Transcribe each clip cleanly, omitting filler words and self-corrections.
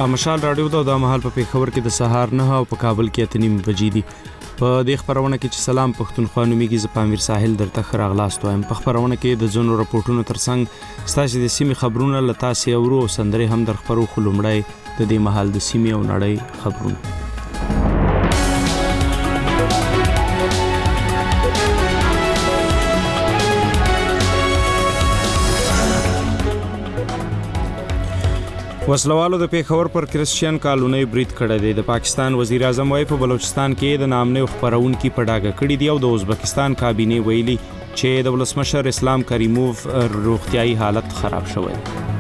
مشال رادیو د مهال په پیښور کې د سهار 9 او په کابل کې 8:30 بجې دي. په دې خبرونه کې چې سلام پښتونخوا نومیږي ز پامیر ساحل درته خراغلاست وایم. په خبرونه کې د زونو راپورټونو ترڅنګ ستاسو د سیمې خبرونه لتاسي اورو او سندري هم در خبرو خلومړی د دې مهال د سیمې او نړۍ خبرونه. وسلوالو د پیښور پر کرسچین کالونی برید کړی دی. د پاکستان وزیر اعظم وايي په بلوچستان کې د نامنه خبرونکو په ډاګه کړی دی او د ازبکستان کابینه ویلي چې د ولسمشر اسلام کریموف روغتیايي حالت خراب شوی.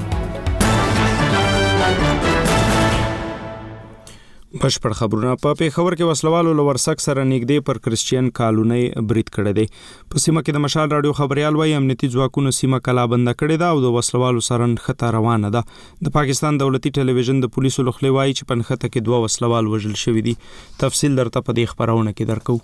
بشپړ خبرونه. په پیښور کې وسلوالو لورسک سره نږدې پر کرسچین کالونی برید کړی دی. په سیمه کې د مشال رادیو خبريال وايي امنیتي ځواکونو سیمه کلابند کړې ده او د وسلوالو سره نښته روانه ده. د پاکستان دولتي ټلویزیون د پولیسو لخوا وايي چې په نښته کې 2 وسلوال وژل شوی دي. تفصیل درته په دې خبرونه کې درکو.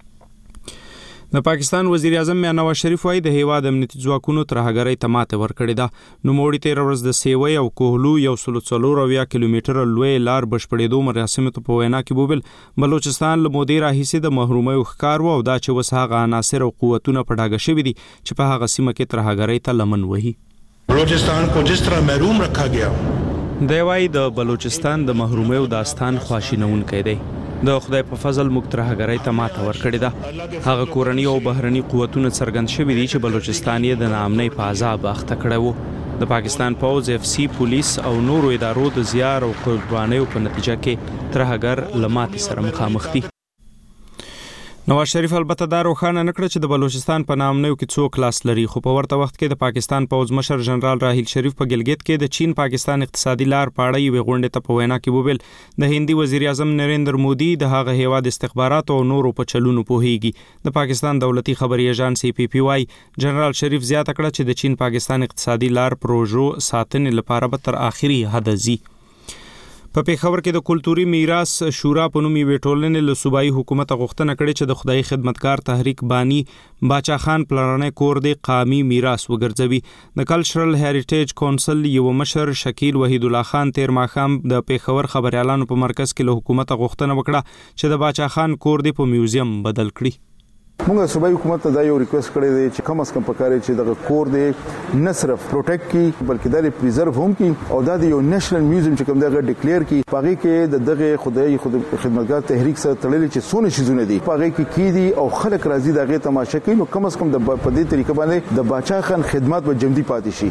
د پاکستان وزیر اعظم نواز شریف وايي د هیواد امنیتي ځواکونو ترهګرۍ ته ماته ورکړې ده. نو موړی 13 ورځ د سیوی او کوهلو 140 کیلومتر لوی لار بشپړېدو مراسم ته په وینا کې بوبل بلوچستان له مودې راهیسې د محرومۍ ښکار و او دا چې وسهغه عناصر او قوتونه په ډاګه شوی دي چې په هغه سیمه کې ترهګرۍ ته لمن وهي. بلوچستان کو جس طرح محروم رکھا گیا دی وايي د بلوچستان د محرومۍ او داستان خواشینونکی دی. د خدای په فضل موږ ترهګرۍ ته ماته ورکړې ده. هغه کورنی او بهرني قوتونه څرګند شوي دي چې بلوچستان یې د ناامنۍ په عذاب اخته کړی و. د پاکستان پوځ FC پولیس او نورو ادارو د زیار او قربانیو په نتیجه کې ترهګر له ماتې سره مخامخ دي. نواز شریف البته دا روښانه نکړه چې د بلوچستان په نامنیو کې څوک لاس لري، خو په ورته وخت کې د پاکستان پوځ مشر جنرال راحیل شریف په ګلګت کې د چین پاکستان اقتصادي لار پاړه یوې غونډې ته په وینا کې وویل د هندي وزیر اعظم نریندر مودي د هغه هیواد استخبارات او نورو په چلونو پوهیږي. د پاکستان دولتي خبري ایجنسی PPY جنرال شریف زیاته کړه چې د چین پاکستان اقتصادي لار پروژو ساتنې لپاره به تر اخري حد ځي. په پیښور کې د کلتوري میراث شورا په نوم یوې ټولنې له صوبایي حکومت غوښتنه کړې چې د خدای خدمتګار تحریک بانی باچا خان پلانې کور د قومي میراث وګرځوي. د کلچرل هریټیج کونسل یو مشر شکیل وحید الله خان تیر ماښام د پیښور خبريالانو په مرکز کې له حکومت غوښتنه وکړه چې د باچا خان کور د په میوزیم بدل کړي. موږ صوبایي حکومت ته دا یو ریکوست کړی دی چې کم از کم پکاره چې دغه کور دی نه صرف پروټیکټ کی بلکې دا پریزرو هم کی او دا یو نېشنل میوزیم چې کوم دغه ډیکلیئر کی پاغي کې دغه خدای خدمتګار تحریک سره تړلې چې سونه شیزونه دي پاغي کې دي او خلک راځي دغه تماشا کوي. نو کم از کم د په دې طریقه باندې د باچا خان خدمات به جمدی پاتې شي.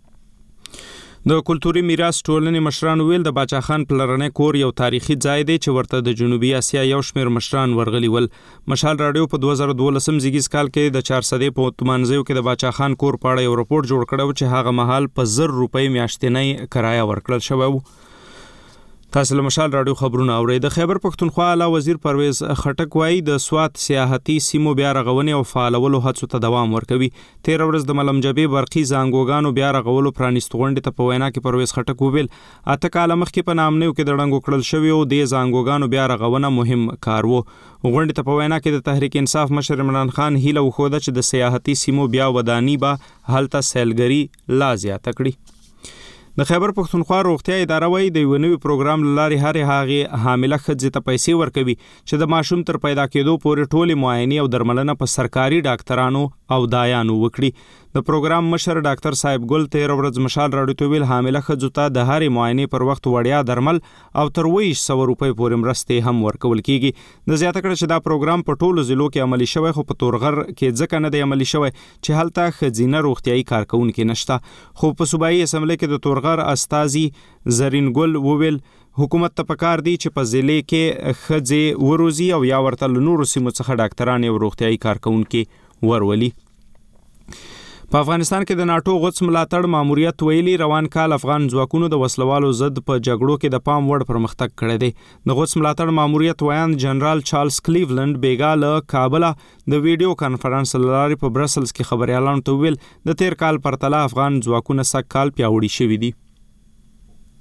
د کلتوري میراث ټولنې مشران ویل د باچا خان پلرنې کور یو تاریخي ځای دی چې ورته د جنوبي اسیا یو شمېر مشران ورغلي ول. مشال رادیو په 2012 زیږیز کال کې د 400 په تمانځیو کې د باچا خان کور پاړه یو رپورټ جوړ کړو چې هغه مهال په 1000 روپۍ میاشتنۍ کرایه ورکړل شوی و. تاسو له مشال رادیو خبرونه اورئ. د خیبر پښتونخوا اعلی وزیر پرویز خټک وايي د سوات سیاحتي سیمو بیا رغونې او فعالولو هڅو ته دوام ورکوي. 13 ورځ د ملمجبې برقي زانګوګانو بیا رغولو پرانیست غونډې ته په وینا کې پرویز خټک وویل 8 کال مخکې په نامنیو کې د ړنګو کړل شوی او د زانګوګانو بیا رغونه مهم کار وو. غونډې ته په وینا کې د تحریک انصاف مشر عمران خان هیله وښوده چې د سیاحتي سیمو بیا ودانی به هلته سیلګری لا زیاته کړي. د خیبر پښتونخوا روغتیا اداره وايي د یو نوي پروګرام لاري هر هغه حامله ښځې ته پیسې ورکوي چې د ماشوم تر پیدا کېدو پورې ټولې معاینې او درملنه په سرکاري ډاکټرانو او دایانو وکړي. د پروګرام مشر ډاکټر صاحب ګل 13 ورځ مشال راډیو ته ویل حامله ښځو ته د هرې معاینې پر وخت وړیا درمل او تر 200 روپۍ پورې مرستې هم ورکول کیږي. د زیاته کړه چې دا پروګرام په ټولو ضلعو کې عملي شوی خو په تورغر کې ځکه نه دی عملي شوی چې هلته ښځینه روغتیايي کارکونکي نشته. خو په صوبایي اسمبلی کې د تورغر استازي زرین ګل وویل حکومت ته پکار دی چې په ضلع کې ښځې وروزي او یا ورته نورو سیمو څخه ډاکټران او روغتیايي کارکونکي ورولي. په افغانستان کې د ناتو غوڅ ملاتړ ماموریت ویلي روان کال افغان ځواکونو د وسلوالو ضد په جګړو کې د پام وړ پرمختګ کړی دی. د غوڅ ملاتړ ماموریت ویان جنرال چارلز کلیولند بیګا له کابل د ویډیو کانفرنس لاري په برسلز کې خبريالانو ته ویل د تیر کال پرتله افغان ځواکونه سږ کال پیاوړي شوي دي.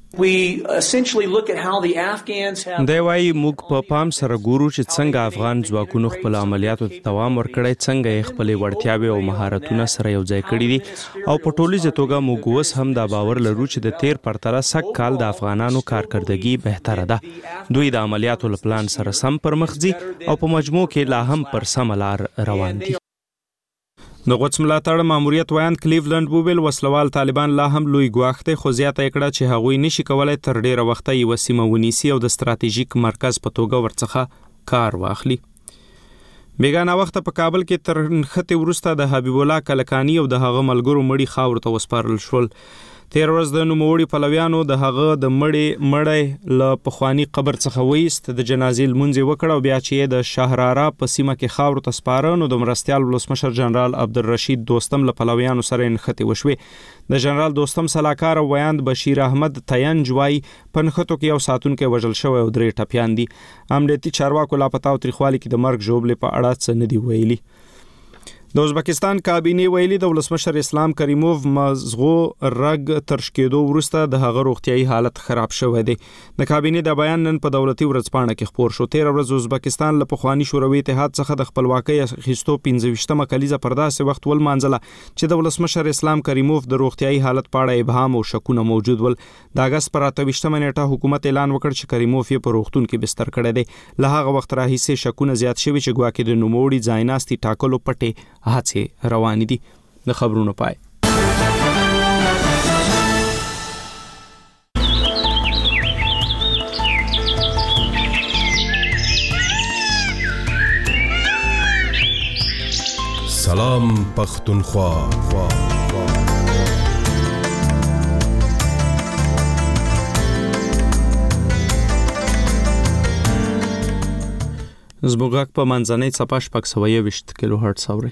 We essentially look at how the Afghans have دی وايي موږ په پام سره ګورو چې څنګه افغان ځواکونو خپل عملیاتو ته دوام ورکړی، څنګه یې خپلې وړتیاوې او مهارتونه سره یو ځای کړي دي او په ټولیزه توګه موږ اوس هم دا باور لرو چې د تیر پرتله سږ کال د افغانانو کارکردګي بهتره ده. دوی د عملیاتو له پلان سره سم پر مخ ځي او په مجموع کې لا هم پر سمه لار روان دي. د غوڅ ملاتړ ماموریت ویاند کلیولند وویل وسلوال طالبان لا هم لوی ګواښ دی، خو زیاته یې کړه چې هغوی نشي کولای تر ډیره وخته یوه سیمه ونیسي او د ستراتیژیک مرکز په توګه ورڅخه کار واخلي. بیګانه وخته په کابل کې تر نښتې وروسته د حبیب الله کلکاني او د هغه ملګرو مړي خاورو ته وسپارل شول. تیر ورځ د نوموړي پلویانو د هغه د مړی له پخواني قبر څخه ویست، د جنازې لمونځ یې وکړ او بیا چې یې د شهراره په سیمه کې خاورو ته سپاره نو د مرستیال ولسمشر جنرال عبدالرشید دوستم له پلویانو سره نښتې وشوې. د جنرال دوستم سلاکار او ویاند بشیر احمد تینج وایي په نښتو کې یو ساتونکی وژل شوی او 3 ټپیان دي. امنیتي چارواکو لا په تاوتریخوالي کې د مرګ ژوبلې په اړه څه نه دي ویلي. د ازبکستان کابینې ویلي د ولسمشر اسلام کریموف مزغو رګ تر شکېدو وروسته د هغه روغتیایي حالت خراب شوی دی. د کابینې د بیان نن په دولتي ورځپاڼه کې خپور شو. تیر ورځ ازبکستان له پخواني شوروي اتحاد څخه د خپلواکۍ اخیستو 25مه کلیزه پر داسې وخت ولمانځله چې د ولسمشر اسلام کریموف د روغتیایي حالت په اړه ابهام او شکونه موجود ول. د اگست پر 28مه نیټه حکومت اعلان وکړ چې کریموف یې په روغتون کې بستر کړی دی. له هغه وخت راهیسې شکونه زیات شوي چې ګواکې د نوموړي ځایناستي ټاکلو پټې هڅې روانې دي. د خبرونو پای. سلام پختونخوا. زموږ غږ په منځنۍ څپه 621 کیلو هرتز اورئ.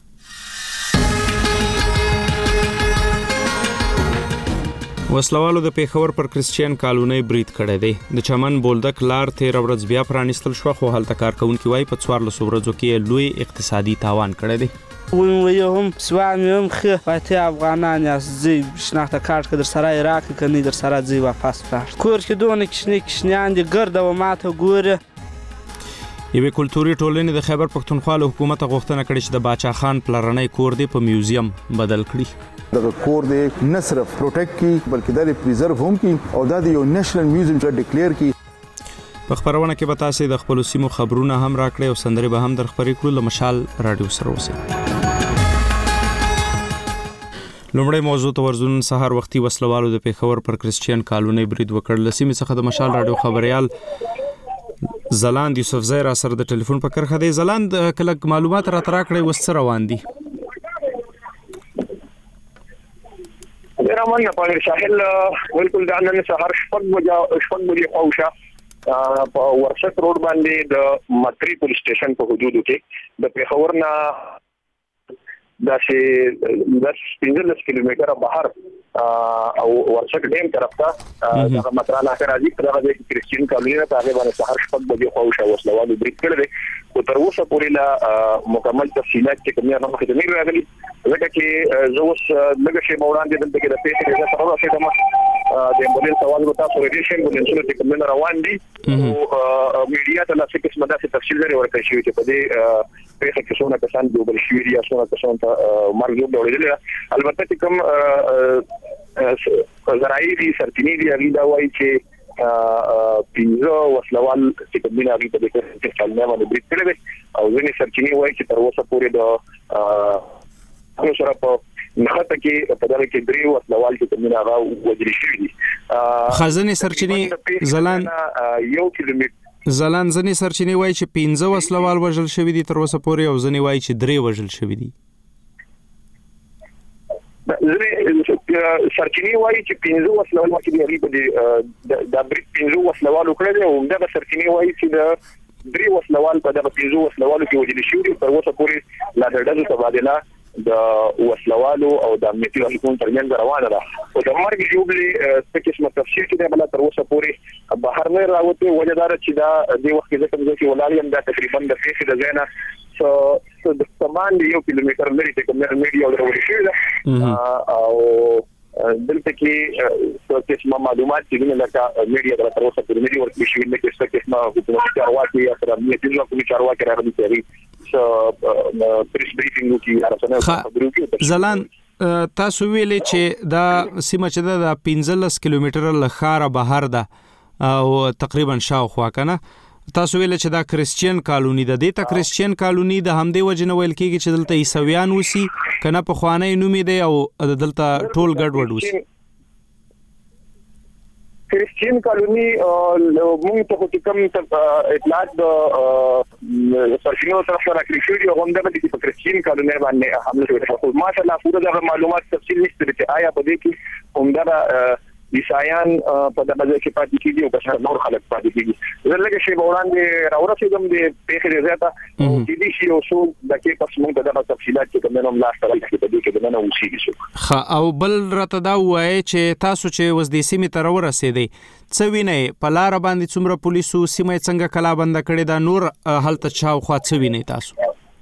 وسلوالو د پیښور پر کرسچین کالونی برید کړی دی. د چمن بولدک لار 13 ورځ بیا پرانیستل شو، خو هلته کارکونکي وایي په 14 ورځو کې لوی اقتصادي تاوان کړی دی. ویم سوام خو فاتح افغانان از زی شناخت کارت که در سرای عراق کنی در سرای زی واپس فرد کور که دونه کشنیان دی گرد و ماته ګوره. یوې کلتوري ټولنې د خیبر پښتونخوا له حکومت غوښتنه کړې چې د باچا خان پلرنی کور دی په میوزیم بدل کړي. دغه کور دی نه صرف پروټیکټ کی بلکې دا پریزرو هم کی او دا یو نېشنل میوزیم چې ډیکلیئر کی. په خبرونه کې به تاسو د خپل سیمو خبرونه هم راکړئ او سندرې به هم در خبرې کړو. له مشال رادیو سره اوسئ. لومړی موضوع ته ورځون. سهار وختي وسلوالو د پیښور پر کرسچین کالونی برید وکړ. له سیمې څخه د مشال رادیو خبريال زلاند یوسفزی را سره د ټلیفون په کرخه دی. زلاند کله معلومات را تراکړی وس روان دي؟ رمان په ساحل بالکل د نن سهار شپږ بجې خوښه په ورشت روډ باندې د متری پولیس سټیشن په حدودو کې د پیښور نه د 15 کیلومتره بهر او ورشت ډیم طرف ته د مترانه راځي په د کرسچین کالونی نه هغه باندې سهار شپږ بجې خوښه وسلوالو برید کړی دی. او تر اوسه پورې لا مکمل تفصیلات چې کومه نه مخکې نه راغلي، ځکه چې زه اوس لږ شی وړاندې دلته کې د پیښې د سره راځم د امبولانس سوال وتا سورېشن امبولانسونو چې کومه روان دي او میډیا ته لا څه قسمه داسې تفصیل لري ورکړي شوی چې په دې پیښه کې څونه کسان دوبل شوي دي، څونه کسان ته مرګ جوړېدل. البته چې کوم زراعي دي سرچینې دي هغه دا وایي چې پینځه وسلوال چې کومه هغه په دې کې چلنه باندې برید کړی دی او ځینې سرچینې وایي چې تر اوسه پورې د هغه سره په نخته کې په دغه کې 3 وسلوال چې کومه هغه وجري شوي دي. خزانه سرچینې زلان یو کیلومتر زلان ځنې سرچینې وایي چې 15 وسلوال وژل شوي دي تر اوسه پورې او ځنې وایي چې 3 وژل شوي دي. سرچینې وایي چې 15 وسلوال چې دی په د برید 15 وسلوال وکړي او دغه سرچینې وایي چې د 3 وسلوال په دغه 15 وسلوالو کې وجل شوي تر اوسه پورې لا د ډزو تبادله د وسلوالو او د امنیتي حکومت ترمنځ روانه ده. او د مرګ جوړلې څه قسمه تفصیل چې بل تر اوسه پورې بهر نه راوته وجدار چې دا د وخت کې ځکه ولالیم دا تقریبا د پیښې د زینا د سامان یو کیلومتر لري چې کومه میډیا ورو شي او دلته کې څه قسمه معلومات چې لکه میډیا د تر اوسه پر میډیا ورکړي شوی نه کې څه قسمه حکومتي چارواکي یا سره امنیتي ځواکونو چارواکي راغلي دي څه پریس بریفینګ کوي راځنه خبرو کې زلان تاسو ویلې چې دا سیمه چې د 15 کیلومتره له ښاره بهر ده او تقریبا شاوخوا کنه تاسو ویل چې دا کریسچین کالونی ده د کریسچین کالونی د همدې وجنه ویل کېږي چې دلته عیسویان وسی کنه په خوانه نومې دی او دلته ټول ګډ وډ وسی کریسچین کالونی موږ ته کوم اطلاعات د سرچینو طرف راکړي شوی او هم دغه د کریسچین کالونی باندې حمله شوې ده ماشاءالله پوره د معلومات تفصیل نشته چې آیا په دې کې هم دا عیسایان په دغه ځای کې پاتې کیږي او بشر نور خلک پاتې کیږي زلګه شی وړاندې راورسېدم د پیښې زیاته او د دې شی او څو دغه پس موږ دغه تفصیلات چې کوم نوم لاس ترل کې په دې کې دنه وشي او بل راته دا وایي چې تاسو چې وز د سیمې تر ورسېدي څه وینئ په لار باندې څومره پولیسو سیمه څنګه کلا بند کړي دا نور هلته چاوخوا څه وینئ تاسو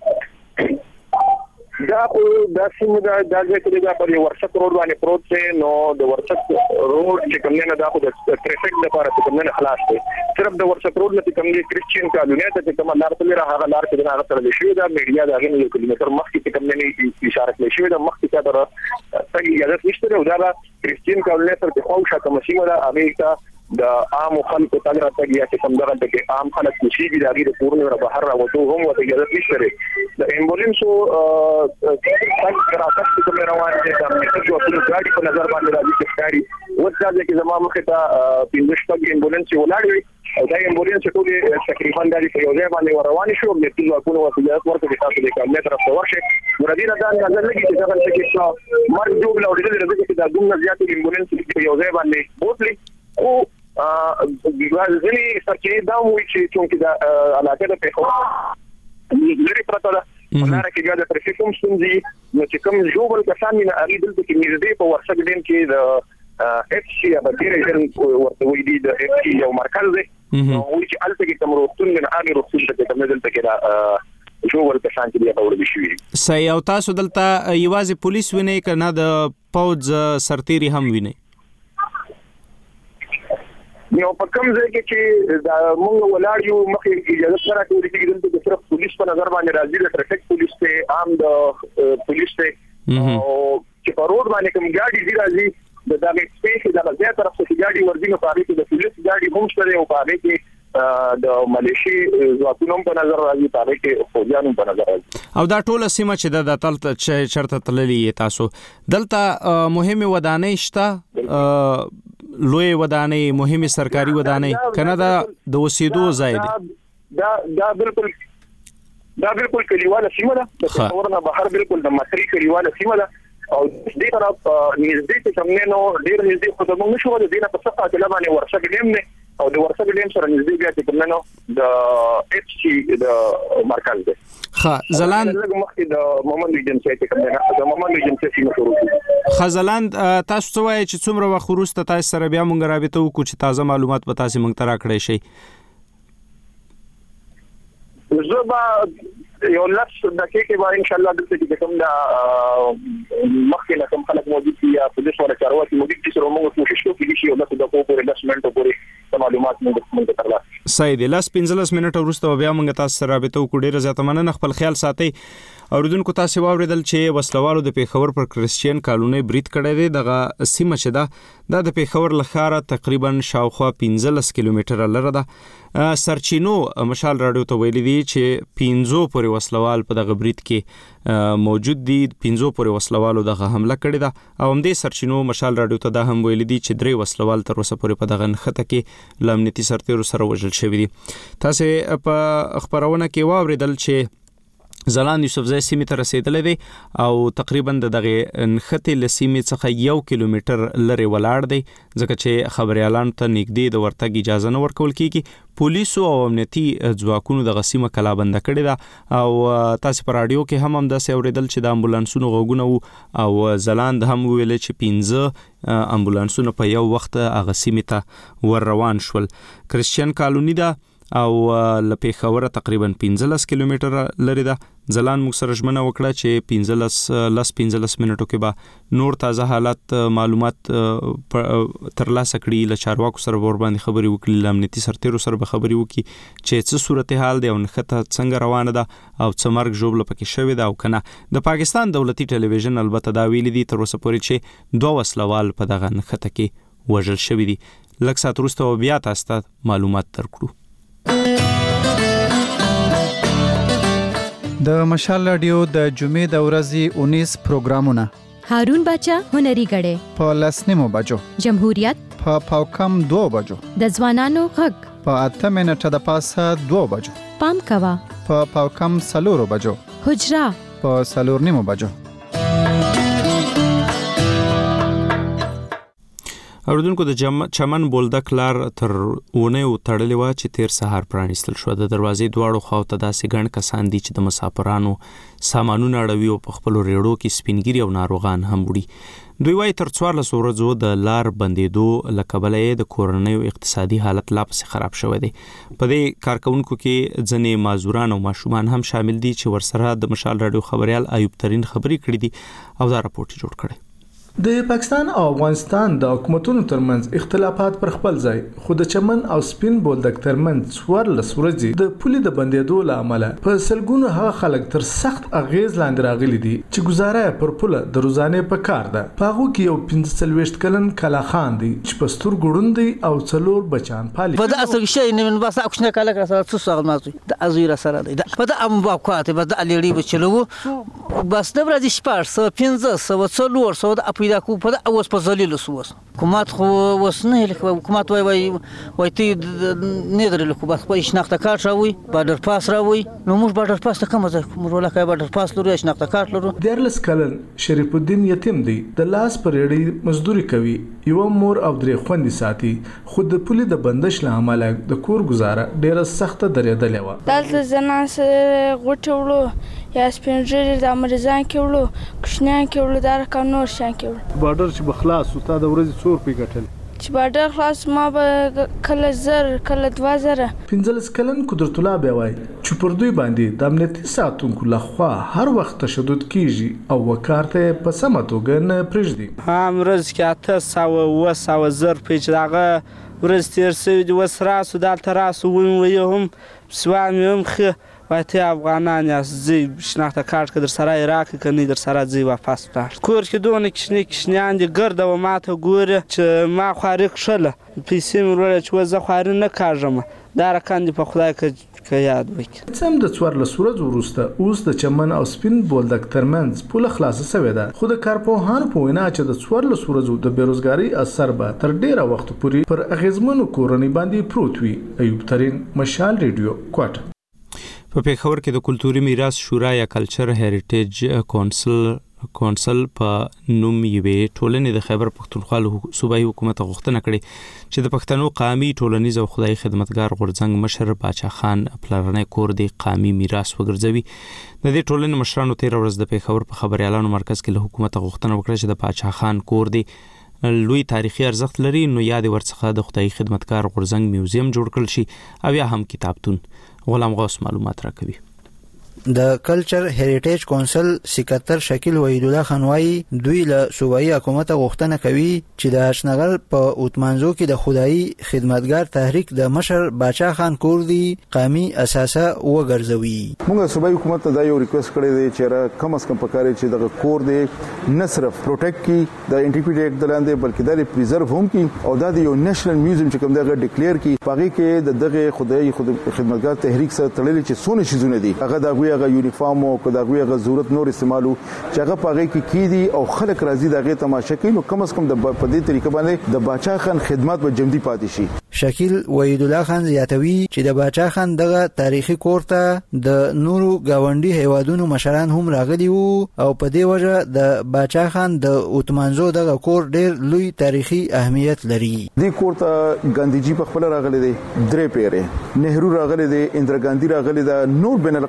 دا سیمه دا ځکه چې دا په ورشک روډ باندې پروت دی نو د ورشک روډ چې کوم نه دا خو د ټریفیک لپاره چې کوم نه خلاص دی صرف د ورشک روډ نه کوم دی کریسچین کالونی ته چې کوم لار ته هغه لار چې هغه سره شوی دا میډیا دا غوښنه یو کیلومتر مخکې کوم نه اشاره کړې شوی دا مخکې دا ترې اجازه نشته او دا کریسچین کالونی سره په خو شاته مسیمه دا امریکا د عام خلکو تګ راتګ یا چې کوم دغه د عام خلک مشيږي د هغه کورونو را بهر راوته هم وته اجازه نشته د امبولانسو څنګه راځي کوم روان دي د امنیتي ځواکونو ګاډي په نظر باندې راځي چې ښکاری وځي چې زموږ مخه ته پینځشتګ امبولانس ولاړ او دا امبولانس ټول تقریبا د یو ځای باندې روان شو د ځواکونو وسیله ورته تاسو د کابل طرف ته ورشه ورادینه دا نظر لګي چې دا څه مرګ جوړ لا ورته د دې د دومره زیات امبولانس په یو ځای باندې بوتلي او ځینې سرچینې دا وایي چې چونکې د علاقه د پیښو لري پرته ده لاره کې بیا د ټریفیک هم ستونزې نو چې کوم ژوبل کسان نه اړې دلته کې نږدې په ورشک ډیم کې د اف سی یا د ډیریژن ورته وایي دي د اف سی یو مرکز دی نو وایي چې الته کې کوم روغتون نه هغه روغتون ته کوم دلته کې دا ژوبل کسان چې بیا ورته شي صحیح او تاسو دلته یوازې پولیس وینئ کنه د پوز سرتيري هم وینئ نو په کوم ځای کې چې دا موږ ولاړ یو مخې اجازه سره کوي چې دلته صرف پولیس په نظر باندې راځي د ټریفیک پولیس ته عام د پولیس ته او چې په روډ باندې کوم ګاډي دي راځي د دغه سپیس د غزا طرف څخه ګاډي ورځي نو پاره کې د پولیس ګاډي هم شته او پاره کې د ملیشي ځواکونو په نظر راځي پاره کې فوجانو په نظر راځي او دا ټول سیمه چې د تلته چرته تللی تاسو دلته مهمه ودانۍ شته لوی ودانۍ مهمه سرکاري ودانۍ کنه دا د وسیدو ځای دی دا بالکل کلیواله سیمه ده د څورنه بهر بالکل د مصری کلیواله سیمه ده او دې طرف نږدې چې کوم نه نو ډیر نږدې خو موږ نشو د دینه په صفه کې لبانه ورشک ډیم نه او د ورشک ډیم سره نږدې بیا چې کوم نه نو د اف سی د مرکز ده خزلان مخکې د محمد ایجنسی چې کوم نه د محمد ایجنسی سیمه شروع خزلان تاسو څه وایي چې څومره وخت وروسته تاسو سره بیا مونږ رابطه وکړو چې تازه معلومات به تاسو مونږ ته راکړئ شي زبا یو لس دقیقې به ان شاء الله دلته کې کوم دا مخکې نه کوم خلک موجود دي یا پولیس ولا چارواکي موجود دي سره موږ کوشش کوو چې یو لس دقیقې پورې 10 منټه پورې معلومات موږ ترلاسه صحیح دي 15 منټه وروسته بیا موږ تاسو سره رابطه وکړو ډیره زیاته مننه خپل خیال ساتئ اوریدونکو تاسو واوریدل چې وسلوالو د پیښور پر کریسچین کالونی برید کړی دی دغه سیمه چې دا د پیښور لخاره تقریبا شاوخوا 15 کیلومتره لره ده سرچینو مشال رادیو ته ویلي دي چې 15 پورې وسلوال په دغه برید کې موجود دي 15 پورې وسلوالو دغه حمله کړې ده او همدې سرچینو مشال رادیو ته دا هم ویلي دي چې 3 وسلوال تر اوسه پورې په دغه نښته کې لامنیتي سرتیرو سره وژل شوي دي تاسو په خبرونه کې واوریدل چې زلان یوسفزای سیمې ته رسیدلی دی او تقریبا د دغه نښتې له سیمې څخه 1 کیلومتر لرې ولاړ دی ځکه چې خبریالانو ته نږدې د ورتګ اجازه نه ورکول کیږي پولیسو او امنیتي ځواکونو دغه سیمه کلابنده کړې ده او تاسو په رادیو کې هم داسې اوریدل چې د امبولانسونو غوږونه او زلاند هم ویل چې 15 امبولانسونه په یو وخت هغه سیمې ته ور روان شول کریسچین کالونی ده او له پیښور تقریبا 15 کیلومتره لري ده. ځلان موږ سره ژمنه وکړه چې 15 منټو کې به نور تازه حالات معلومات ترلاسه کړي. له چارواکو سره ور باندې خبرې وکړي، له امنیتي سرتیرو سره به خبرې وکړي چې څه صورتحال دی او نښته څنګه روانه ده او څه مرګ ژوبله پکې شوې ده او کنه. د پاکستان دولتي ټلویزیون البته دا ویلي دي تر اوسه پورې چې 2 وسلوال په دغه نښته کې وژل شوي دي. لږ ساعت وروسته بیا تاسو ته معلومات درکړو. د مشال رادیو د جمعې د ورځې 19 پروګرامونه: هارون باچا هنري غړې په 10 بجو، جمهوریت په کم 2 بجو، د ځوانانو غږ په 8 منټه د پاسه 2 بجو، پام کوا په کم 4 بجو، حجرا په 4 بجو. اوردونکو د چمن بولدک لار تر ونه تړلې و چې تیر سهار پرانیستل شو. د دروازې دواړو خواو ته داسې ګڼ کسان دي چې د مسافرانو سامانونه اړوي او په خپلو ریړو کې سپینګیري او ناروغان هم وړي. دوی وايي تر 14 ورځو د لار بندېدو له کبله د کورنۍ او اقتصادي حالت لا پسې خراب شوی دی. په دې کارکونکو کې ځنې مازوران او ماشومان هم شامل دي چې ورسره د مشال رادیو خبريال ایوب ترين خبرې کړې دي او دا راپورټ جوړ کړی. د پاکستان او افغانستان د حکومتونو ترمنځ اختلافات پر خپل ځای، خو د چمن او سپین بولدک ترمنځ 14 ورځې د پولې د بندېدو له امله په سلګونو هغه خلک تر سخت اغیز لاندې راغلي دي چې گزاره پر پوله د روزانه په کار ده. په هغه کې یو 45 کلن کلا خان دی چې پستور ګړون دی او څلور بچان پالي. په داسې شي نه من بس اكشنه کله سره څه سوال مازوي د ازویره سره دی په د ام باکواته په د الیری بچلو بس د ورځې شپږ 15 د پیدا کو په اوس په ذلیل وسوس حکومت خو وسنه لکه حکومت وای تی نه درلو خو بس په شناخته کارت راوي بارډر پاس راوي نو موږ بارډر پاس ته کوم ځای موږ ولکه بارډر پاس لرو شناخته کارت لرو. دیرلس کلن شریف الدین یتیم دی، د لاس پر ریډي مزدوري کوي، یو مور او درې خوندې ساتي، خو د پولې د بندش له امله د کور گزاره ډیره سخته درېدلې و. دلته زنان سره غوټولو یا سپینجری د امریزان کې وړو کښنیان کې وړو دا رقم نور شان کې وړو. بارډر چې بخلاص او تا د ورځې 100 روپۍ ګټل چې بارډر خلاص ما به کله 1000 کله 2000. 15 کلن قدرت الله بیا وای چې پر دوی باندې د امنیتي ساتونکو لخوا هر وخت تشدد کیږي او وکارته په سمه توګه نه پرېږدي. هم ورځ کې 800 زر پیچ دغه ورځ تیر سوي د وسراسو دلته راسو ویم سوام هم خه واته افغانان یاست زی شناخته کارت که در سره عراق کنی در سره زی واپس پرد کور که دونه کشنیان دی گرده و ما تا گوره چه ما خواری کشله پیسی مروله چه وزه خواری نکاجمه داره کندی پا خدای که یاد بکی. سم د 14 ورځو وروسته اوس د چمن او سپین بولدک ترمنځ پوله خلاصه شوې ده، خو د کارپوهانو په وینا چې د 14 ورځو د بیروزګاری اثر به تر ډیره وخت پورې پر اغیزمنو کورنۍ باندې پروت وي. ایوب ترين، مشال ریډیو، کوټه. په پیښور کې د کلتوري میراث شورا یا کلچر هریټیج کونسل په نوم یوې ټولنې د خیبر پښتونخوا صوبایي حکومت غوښتنه کړې چې د پښتنو قومي ټولنیز او خدای خدمتګار غورځنګ مشر باچا خان پلرنی کور د قومي میراث وګرځوي. د دې ټولنې مشرانو 13 ورځ د پیښور په خبريالانو مرکز کې له حکومت غوښتنه وکړه چې د باچا خان کور دی لوی تاریخي ارزښت لري نو یاد ورڅخه د خدای خدمتګار غورځنګ میوزیم جوړ کړل شي او یا هم کتابتون. غلام غوث معلومات راکوي. د کلچر هریټیج کونسل سکرټر شکیل وحید الله خانوایی دوی له صوبایي حکومت غوښتنه کوي چې د اشنغل په اوتمانزو کې د خدای خدمتګار تحریک د مشر باچا خان کور دی قومي اساسه وګرځوي. موږ صوبایي حکومت ته دا یو ریکوست کړی دی چې کم از کم پکاره چې د کور دی نه صرف پروټیکټ کی د انټیګریټي اکټ دلاندې بلکې د پریزرو هم کی او د یو نېشنل میوزیم چې کوم دغه ډیکلیئر کی پاګه کې دغه خدای خدمتګار تحریک سره تړلې چې سونه شیزونه دي هغه د هغه یونیفارم او دغه هغه ضرورت نور استعمالو چې هغه پاګه کې کیدی او خلک راځي دغه تماشا کوي نو کم از کم د په دې طریقه باندې د باچا خان خدمات به جمدی پاتې شي. شکیل وحید الله خان زیاتوي چې د باچا خان دغه تاریخي کور ته د نورو گاونډي هیوادونو مشران هم راغلي وو او په دې وجه د باچا خان د اوتمانزو دغه کور ډېر لوی تاریخي اهمیت لري. دې کور ته ګاندھی جی په خپل راغلي دي، درې پیره نهرو راغلي دي، اندرا ګاندھی راغلي ده، نور بین الاقوامي شخصیت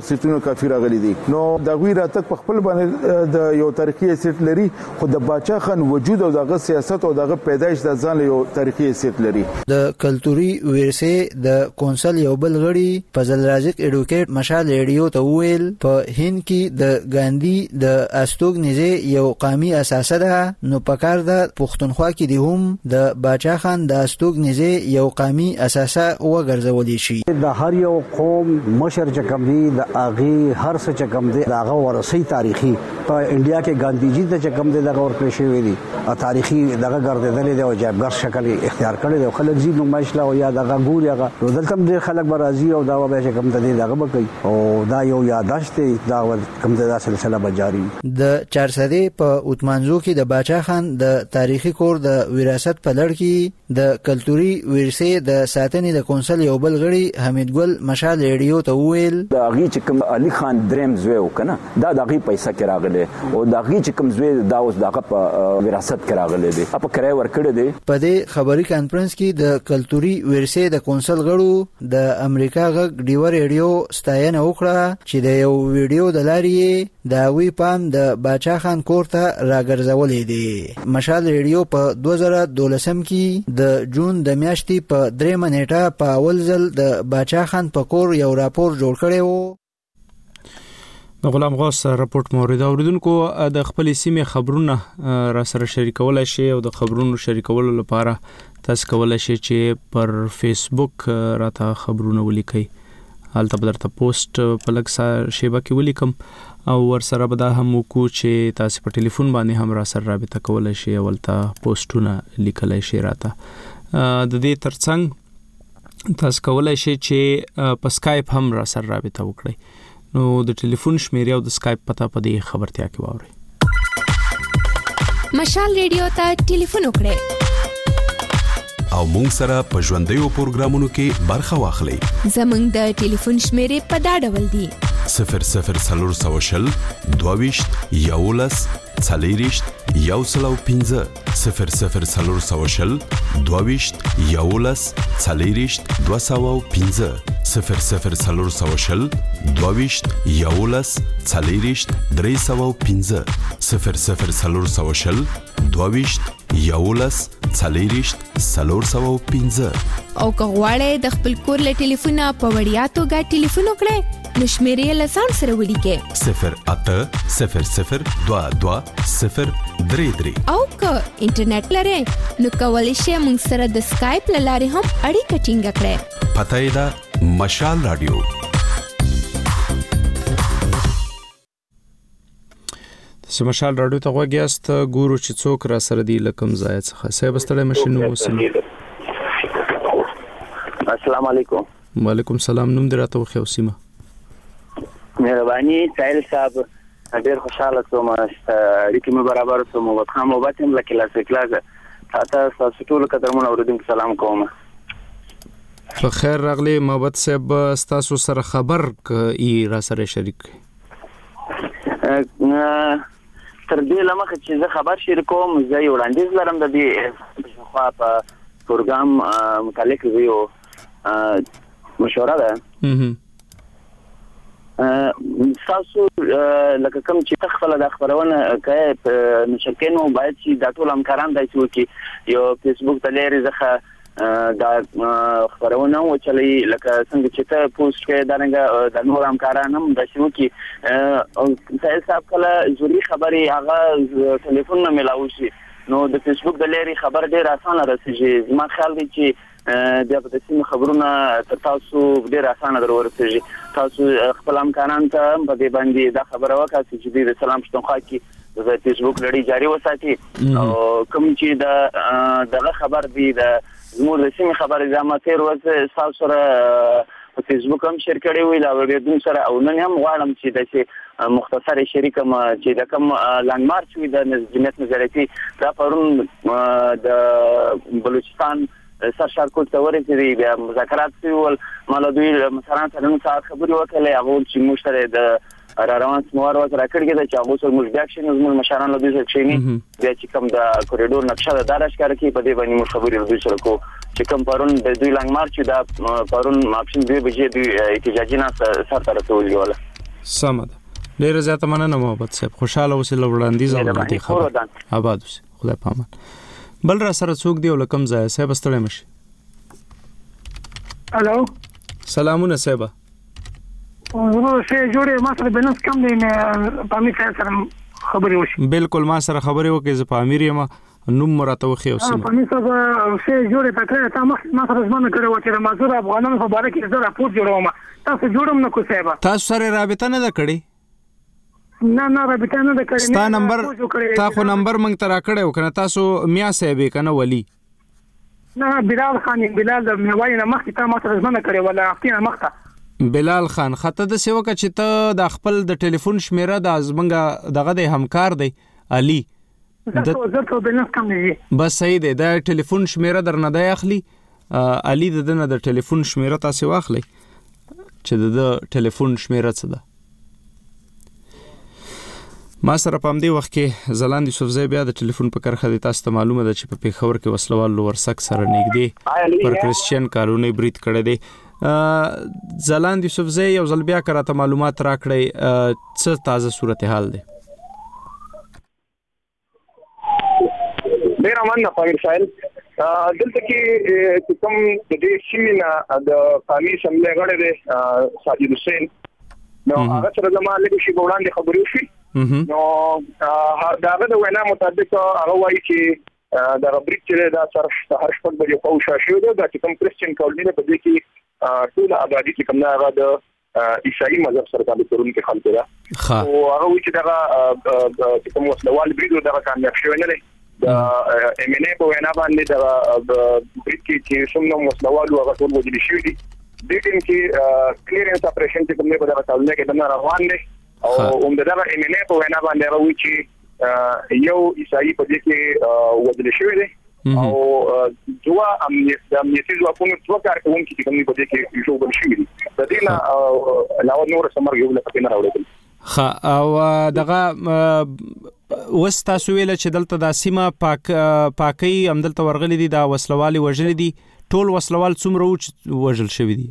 شخصیتونو کافي راغلي دي نو دا غوی راتک په خپل باندې د یو تاریخي حیثیت لري خو د باچا خان وجود او دغه سیاست او دغه پیدایش د ځان یو تاریخي حیثیت لري د کلتوري ورثه د کونسل یو بل غړي فضل رازق اډوکیټ مشال ریډیو ته ویل په هند کې د ګاندی د استوګنیزه یو قومي اساسه ده نو پکار د پښتونخوا کې دی هم د باچا خان د استوګنیزه یو قومي اساسه وګرځولې شي د هر یو قوم مشر چې کوم دی د اغي هر څه چې کوم دی دغه ورثي تاریخي په انډیا کې ګاندھی جی ته چې کوم دی دغه ور پېښې وی دي تاریخي دغه ګرځیدل دی او جابګر شکل اختیار کړی دی خلک زی نمایش لا او یا دغه ګور یغه نو دلته هم خلک برازي او دا به چې کوم دی دغه بکې او دا یو یاداشت دی دا کوم دی دا سلسله بجاری د 400 په اوتمانزو کې د باچا خان د تاریخي کور د وراثت په لړ کې د کلتوري ورثه د ساتنې د کونسل یو بل غړي حمید ګل مشال ریډیو ته ویل د اغي چې کوم علي خان دریم زوی وکنه دا دغه پیسې کې راغله او دغه چې کوم زوی دا اوس دغه په وراثت کې راغله دي په کرای ورکړه دي په دې خبري کانفرنس کې د کلتوري ورثه د کونسل غړو د امریکا غږ ډیو ریډیو ستاینه وکړه چې د یو ویډیو د لارې دا وی پام د باچا خان کور ته راګرځولې دي مشال ریډیو په 2012 کې د جون د میاشتې په 3 نیټه په اول ځل د باچا خان په کور یو راپور جوړ کړی وو د غلام غوث راپورټ مورید اوریدونکو د خپل سیمه خبرونه را سره شریکول شي او د خبرونو شریکولو لپاره تاسو کولای شئ چې پر فیسبوک راته خبرونه ولیکئ حالته بدرته پوسټ په لږ شیبه کې ولیکم او ور سره به دا هم وکړو چې تاسو په ټلیفون باندې هم را سره رابطه کولای شئ ولته پوسټونه لیکلای شئ راته د دې ترڅنګ تاسو کولای شئ چې په سکایپ هم را سره رابطه وکړئ نو د ټلیفون شمیره او د سکایپ پته په دې خبرتیا کې واورئ مشال ریډیو ته ټلیفون وکړئ او مونږ سره په ژوندۍ پروګرامونو کې برخه واخلئ زمونږ د ټلیفون شمیره په دا ډول دی 0040 22 11 40 115 0040 22 11 40 215 0040 22 11 40 315 0040 22 11 40 315 او کغواړی د خپل کور له ټلیفونه په وړیا توګه ټلیفون وکړئ نو شمیرې له ځان سره ولیکئ 0800 22 033 او که انټرنیټ لرئ نو کولی شئ موږ سره د سکایپ له لارې هم اړیکه ټینګه کړئ پته یې ده مشال رادیو مشال رادیو ته غوږ یاست ګورو چې څوک را سره دی لکم ځای څخه صاحب ستړی مشینو وسلو السلام علیکم وعلیکم السلام نوم دې راته وخیو سیمه مهرباني سایل صاحب ډېر خوشاله کوم اړیکې مې برابر کوم او خام او باندې هم لکه تاسو ټول قدرمن اوریدونکو سلام کوم په خیر راغلی محبت صاحب تاسو سره خبر ای را سره شریک تر دې لمخه چې زه خبر شریکوم زه یو وړاندیز لرم د دې خوا په پروګرام متعلق یو مشوره ده تاسو لکه کوم چې تخفل د خبرونه کوي په نشکینو باید چې د ټول همکاران دای چې یو فیسبوک ته لري ځکه دا خبرونه و چې لکه څنګه چې ته پوسټ کې دغه د نور همکاران هم د شو کې سایل صاحب کله ضروري خبري هغه ټلیفون نه ملاوي شي نو د فیسبوک د لري خبر ډیر اسانه رسېږي ما خیال دی چې د پاتې خبرونه تاسو ډیر اسانه درورسېږي تاسو خپل همکاران ته په دې باندې دا خبره وکړه چې د سلام پښتونخوا کې د فیسبوک لړۍ جاری وساتي او کوم چې دغه خبر دی د زموږ د سیمې خبرې زما تیر ورځ تاسو سره په فیسبوک هم شیر کړی وی دا ورېدون سره او نن هم غواړم چې د مختصر شریکم چې د کوم لانګ مارچ وی د جمعیت نظریاتي دا پرون د بلوچستان سرشار کوټ ته ورسېدی بیا مذاکرات شول مال دوی مثلا ترنه ساعت خبري وکړي هغه چې موږ سره د روان سموار وځ راکړی دا چې هغه سره موږ ډاک شنو موږ مشران له دوی سره کښینی بیا چې کوم د کوریډور نقشه د دارشکار کې په دې باندې موږ خبرې له دوی سره کو چې کوم پرون د دوی لانګ مارچ دا پرون ماپښین 2 بجې دوی احتجاجي نه سره رسولي ولا سم ده. ډیره زیاته مننه محبت صاحب. خوشاله اوسې له وړاندیز او وړاندې خبر. آباد اوسې. خدای پامان. بل را سره څوک دی او لکم ځای صاحب ستړی مشي. الو سلامونه صاحب. څه جوړه ما سره بلنس کم دی نه پامیر سره خبرې وشي. بالکل ما سره خبرې وکړې ز پامیر یم نوم مراته وخی اوسم. پامیر سره څه جوړه پکې تا ما سره ځمنه کړو چې مازور افغانانو په اړه کې زه راپور جوړوم. تاسو جوړم نه کو صاحب. تاسو سره رابطه نه کړې؟ نه رابطه نه کړې. ستا نمبر تا خو نمبر مونږ ترا کړو کنه تاسو میا صاحب کنه ولی؟ نه بلال خان بلال د میوای نه مخ ته ما سره ځمنه کړو ولا اختینه مخته. بلال خان خطه د سیوکه چې ته د خپل د ټلیفون شمیره د ازمنګ دغه د همکار دی علي زه بلنس کم دی. بس صحیح دی. د ټلیفون شمیره درنه دی اخلي علي دنه د ټلیفون شمیره تاسو واخلي چې د ټلیفون شمیره څه ده. ما سره پام دی وخت کې زلاند یوسفزی بیا د ټلیفون په کرخه د تاسو ته معلومه ده چې په پیښور کې وسلوال ورسک سره نږدې پر کرسچین کالونی برید کړی دی. زلاند یوسفزی یو ځل بیا کراته معلومات راکړی څه تازه صورتحال دی؟ ډیر مننه پامیر صاحب. دلته کې کوم د دې سیمینه د قومي اسمبلی غړی دی ساجد حسین نو هغه سره زموږ لږ شي وړاندې خبرې وشي. نو داغه د وینا مطابق هغه وایي چې دا برید چې دا هر شپږ بجې پوښښ شوی دی چې کوم کرسچین کولونی په دې کې ټول آبادی چې کوم نه هغه د عیسائی مذهب سره تعلق لرونکي خلک ده. او هغه وایي چې دا کوم وسلوال برید دا کامیاب شوی نه دی. د ام ان ای په وینا باندې دا برید کې چې څومره وسلوال هغه ټول وجل شوی دي. د دې کې کلیرنس اپریشن چې کوم نه په دا کولونه کې د روان دي او عمدہ ام ان ای په وینا باندې هغه وایي چې یو عیسائی په دې کې وجل شوی دی او دوه امنیتي ځواکونو څو کارکونکي چې کوم په دې کې یو بل شي دي. د دې نه علاوه نور سمر یو لکه نه راوړل. او دغه وس تاسو ویل چې دلته د سیمه پاکي همدلته ورغلي دي دا وسلوالي وژل دي. ټول وسلوال څومره وژل شوی دي؟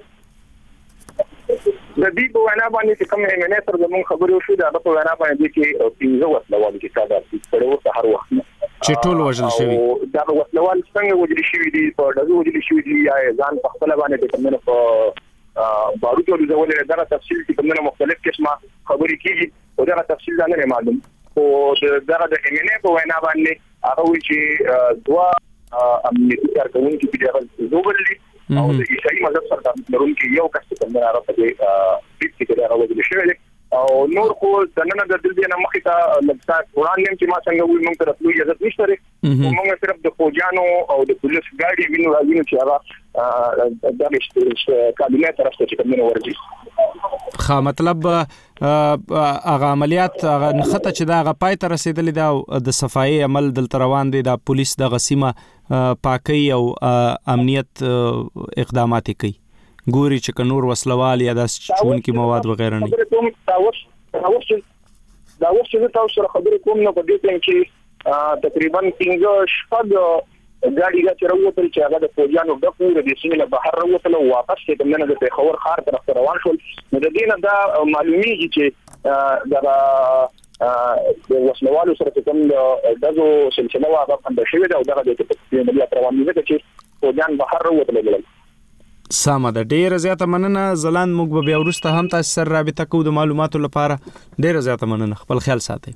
د دې په وینا باندې چې کوم ام ان ای سره زموږ خبرې وشو دا په وینا باندې چې 15 وسلوال چې ساده کړو ته هر وخت چې ټول وژل شوی. دا وسلوال څنګه وژل شوی دي په دغه وژل شوی دي یا ځان په خپل باندې د کومه په باروتو د زولې دا تفصیل چې کومه مختلف قسمه خبرې کیږي او دا تفصیل نه معلوم. او دا د ام ان ای په وینا باندې هغه وی چې دوا امنیتي کارکونکي چې دغه زوبلې او د عیسائی مذهب سره لرونکي یو کس څنګه راځي د دې چې دا راوځي شوی دی او نور خو دنه د دې نه مخې ته لږه وړاندې چې ما څنګه وی موږ ته خپل اجازه نشته لري. موږ صرف د فوجانو او د پولیس ګاډي وینو راځي چې هغه د کابینه طرف ته چې کومه ورځي. خا مطلب هغه عملیات هغه نخته چې دا هغه پای ته رسیدلی دا د صفایي عمل دلته روان دي. دا پولیس د غسیمه پاکي او امنیت اقدامات کوي. ګوري چې نور وسلوال یا د چونکی مواد وغیرہ نه. دا وخت چې تاسو سره خبرې کوم نو په دې کې تقریبا 15 شپږ ګاډي چې راووتل چې هغه د فوجانو د پور د سیمې بهر راووتل او واپس چې دنه د پیښور ښار طرف ته روان شول. نو د دې نه دا معلومیږي چې دا وسلوالو سره کوم دغه سلسله واغه پنده شوی دا او دغه د عملیات روانې ده چې فوجان بهر راووتل. سامه ده. ډیره زیاته مننه زلاند. موږ به بیا وروسته هم تاسو سره رابطه کوو د معلوماتو لپاره. ډیره زیاته مننه. خپل خیال ساتئ.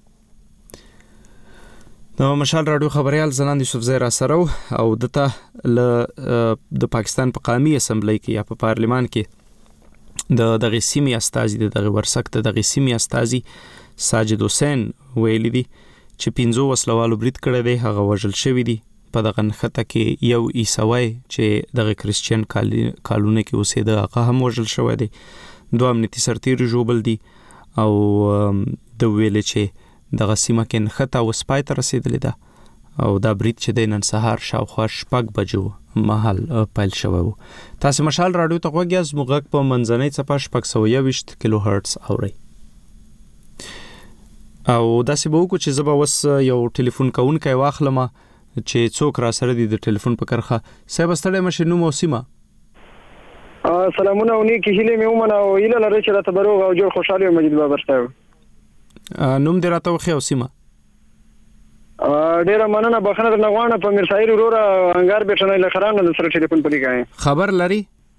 نو مشال رادیو خبريال زلاند یوسفزی را سره او دته د پاکستان په قومي اسمبلی کې یا په پارلمان کې د دغه سیمې استازي د دغه ورسک د دغه سیمې استازي ساجد حسین ویلي دي چې 15 وسلوالو برید کړی دی. هغه وژل شوی دی. په دغه نخته کې یو عیسوی چې دغه کرسچین کالونه کې اوسېده هغه هم وژل شوی دی. دوه امنیتي سرتیري ژوبل دي او د ویل چې دغه سیمه کې نخته وسپای ته رسیدلې ده او دا برید چې د نن سهار شاوخوا 6 بجو مهال پیل شوی و. تاسو مشال رادیو ته غوږیاز مغک په منځنۍ څپه 620 کیلو هرتز اوري. او داسې به وکړو چې زه به وس یو ټلیفون کوونکی واخلم چې څوک را سره دي د ټلیفون په کرخه. صاحب ستړی مشه نوم او سیمه؟ سلامونه او نیکی هیله مې ومنه او هیله لري چې راته بروغ او جوړ خوشاله مجید بابر صاحب. نوم دې راته وخی او سیمه؟ ډیره مننه، بخښنه درنه غواړم. په میرسایل وروره انګار بیٹنه له خران نه سره ټلیفون پلی کاي خبر لري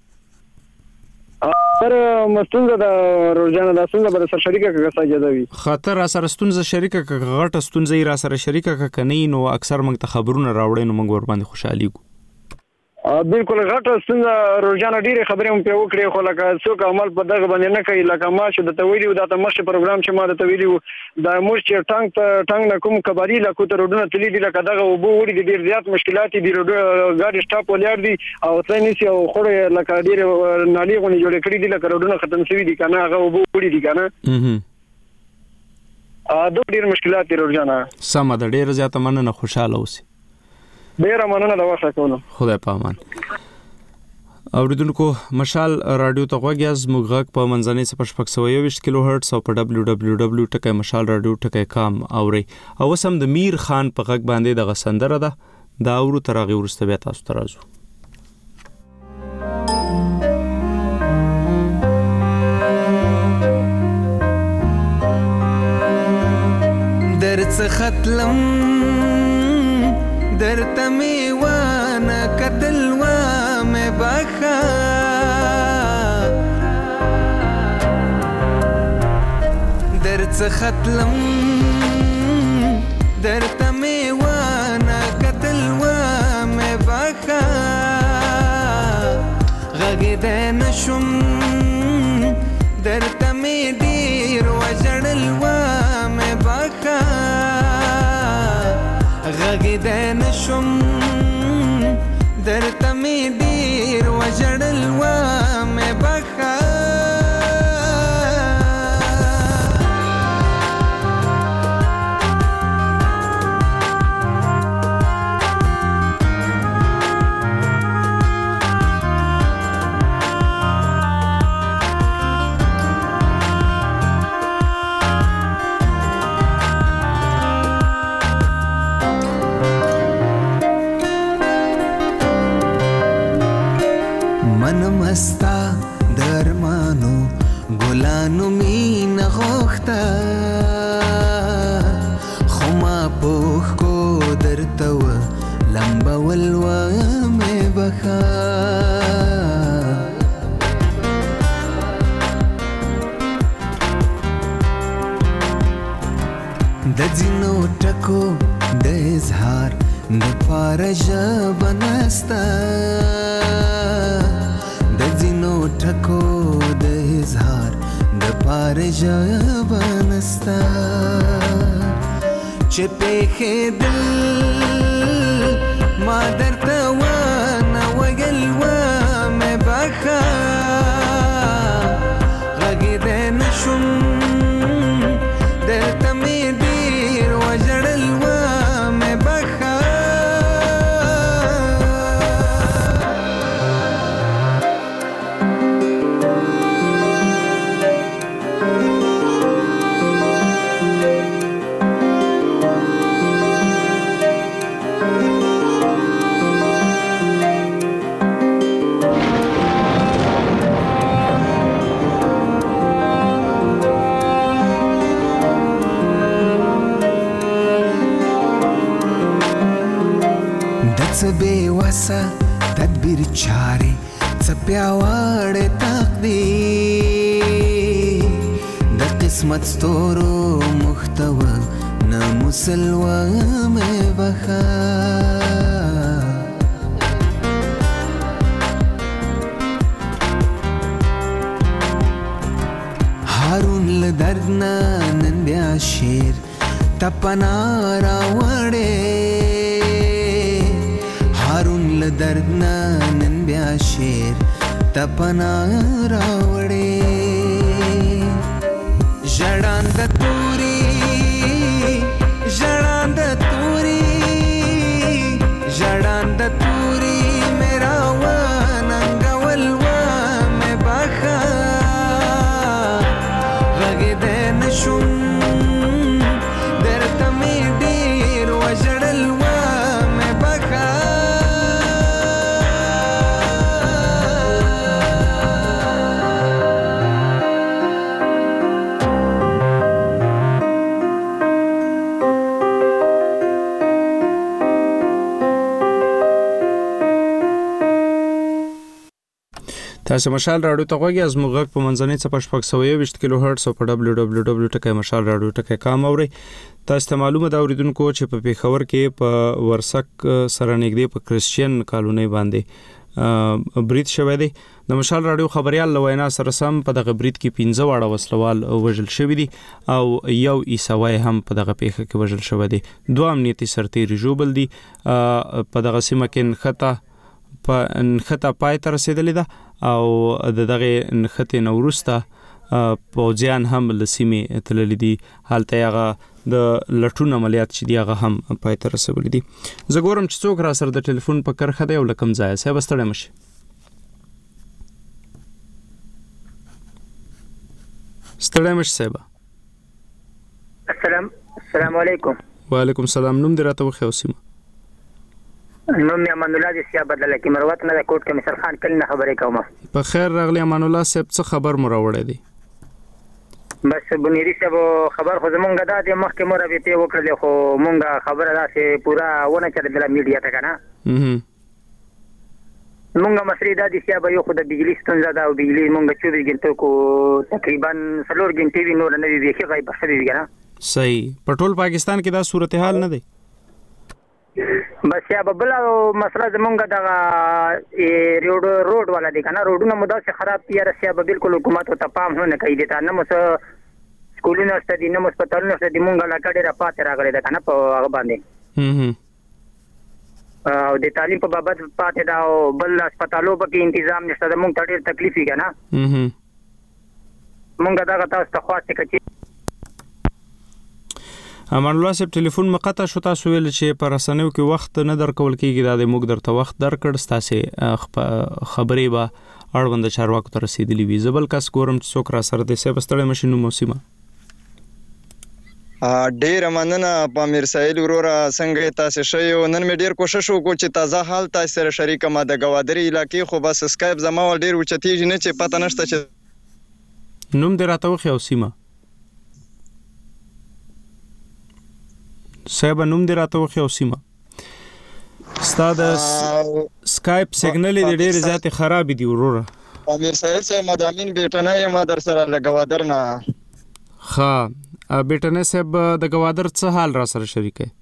سر مستونزه د روزانه د ستونزه بر سر شریکه کګه اجازه وي خاطر سره ستونزه شریکه کګه غټه ستونزه را سره شریکه کني نو اکثر موږ ته خبرونه راوړې نو موږ ور باندې خوشحالي کو. بالکل غټه ستونزه روزانه ډیره خبرې هم په وکړې خو لکه څوک عمل په دغه باندې نه کوي. لکه ما چې د تویلی د تمشه پروګرام چې ما د تویلی د موږ چې ټانګ نه کوم کباري لکه تر روډونه تللی دي لکه دغه وبو وړي دي ډیر زیات مشکلات دي ګاډي سټاپ ولر دي او څنګه او خړې لکه ډیر نالي غونې جوړې کړې دي لکه روډونه ختم شوي دي کنه هغه وبو وړي دي کنه دوه ډیر مشکلات دي روزانه. سم ده ډیر زیات مننه خوشاله اوسئ. ډیره مننه د وخت کولو. خدای په امان. اوریدونکو مشال رادیو ته غوږیاز موږ غږ په منځنۍ 6.21 کیلو هرتز او په www.mashalradio.com اوري او سم د میر خان په غږ باندې د غسندره ده دا اورو ترغه ورسته بیا تاسو ترازو. درڅ ختلم درته میوانه قتل و مې بخا درڅ ختلم درته میوانه قتل و مې بخا غږېدی نشم درته مې ډېر وژړل و مې بخا غږېدی نشم درته مې ډېر وژړل و مې بخا مستا درمانو ګلانو مینه غوښته خو ما پوښ کو درته و لمبول و مې بخا د ځینو ټکو د اظهار د پاره ژبه نسته ټکو د اظهار د پاره ژبه نسته چې پېښېدل ما درته ونه ویل و مې بخا غږېدی نشم درته مې ډېر وژړل و مې بخا څه بې وسه تدبیر چارې څه پیاوړی تقدیر د قسمت ستورو محتوه نه مسلوه مې بخا هارون له درد نه نن بیا شعر ته پناه راوړې هارون له درد نه نن بیا شعر ته پناه راوړې ژړانده توري ژړانده توري ژړانده توري مې راوننګول و مې بخا غږېدی نشم درته مې ډېر وژړل و مې بخا تاسو مشال رادیو ته غوږی از موږ په منځنۍ څپه 620 کیلو هرتز او په www.mashalradio.com اوري. تاسو ته معلومه ده اوریدونکو چې په پیښور کې په ورسک سره نږدې په کرسچین کالونی باندې برید شوی دی. د مشال رادیو خبريال لوینا سره سم په دغه برید کې 15 واړه وسلوال وژل شوی دي او یو عیسوی هم په دغه پیښه کې وژل شوی دی. دوه امنیتي سرتیري جوړل دي. په دغه سیمه کې نخته پای ته رسیدلې ده او دغه نخته نورسته پوځیان هم لسیمه تللی دي. حالته هغه د لټون عملیات چې دی هغه هم پای ته رسولې دي. زه ګورم چې څوک را سره د ټلیفون په کرخه دی او لکم ځای صاحب ستړی مشي. ستړی مشي صاحب. السلام علیکم. وعلیکم السلام. نوم دې راته وخی اوسم. نوم یې امان الله دې سیا بدل کې مروت نه د کوټ کې مصر خان کله نه خبرې کوم. په خیر راغلی امان الله صاحب. څه خبر مو راوړی دی؟ بس بنيري صاحب خبر خو زمونږ د مخکې مرابطه وکړلې خو مونږ خبره داسې پورا ونه چل د میډیا ته کنه. مونږ مسری د دې سیا به یو خو د بجلی ستونزه ده او بجلی مونږ 24 غنټه کو تقریبا 4 غنټې وی نور نه وی کې غیب شوی وی کنه. صحیح. په ټول پاکستان کې دا صورتحال نه دی. بس یا بل مسله زمونږ د روډ والا دی کنه. روډونه مو داسې خراب دي رسیا به بالکل حکومت ته پام نه کوي. د نه مو سکولونه شته دي نه مو هسپتالونه شته دي. مونږ لا کډه را پاتې راغلي ده کنه په هغه باندې او د تعلیم په بابت پاتې دا او بل هسپتالو په کې تنظیم نشته. مونږ ته ډېر تکلیف وی کنه. مونږ دا تاسو ته خواست کوي. امان الله صاحب ټلیفون مقطع شو. تاسو ویل چې پر رسنیو کې وخت نه درکول کیږي. دا د موږ درته وخت درکړ. تاسو خبرې به اړوند چارواکو ته رسیدلې وي. زبل کس ګورم چې څوک را سره د سیب ستړی مشینو موسمه. ډیر مننه پامیر سایل ورورا څنګه تاسو شیو. نن مې ډیر کوشش وکړ چې تازه حال تاسو سره شریک ما د گوادري علاقې خو بس اسکایپ زما ول ډیر وچتیږي نه چې پته نشته چې نوم دې راته وخی او سیمه صاحب. نوم دې راته وخی او سیمه. ستاد سکایپ سیګنل دې ډیر زیات خراب دي ورورا. پامیر سایل صاحب مدامین بیٹنه ما در سره لګوادر نه. ها بیٹنه صاحب د گوادر څه حال را سره شریک ہے؟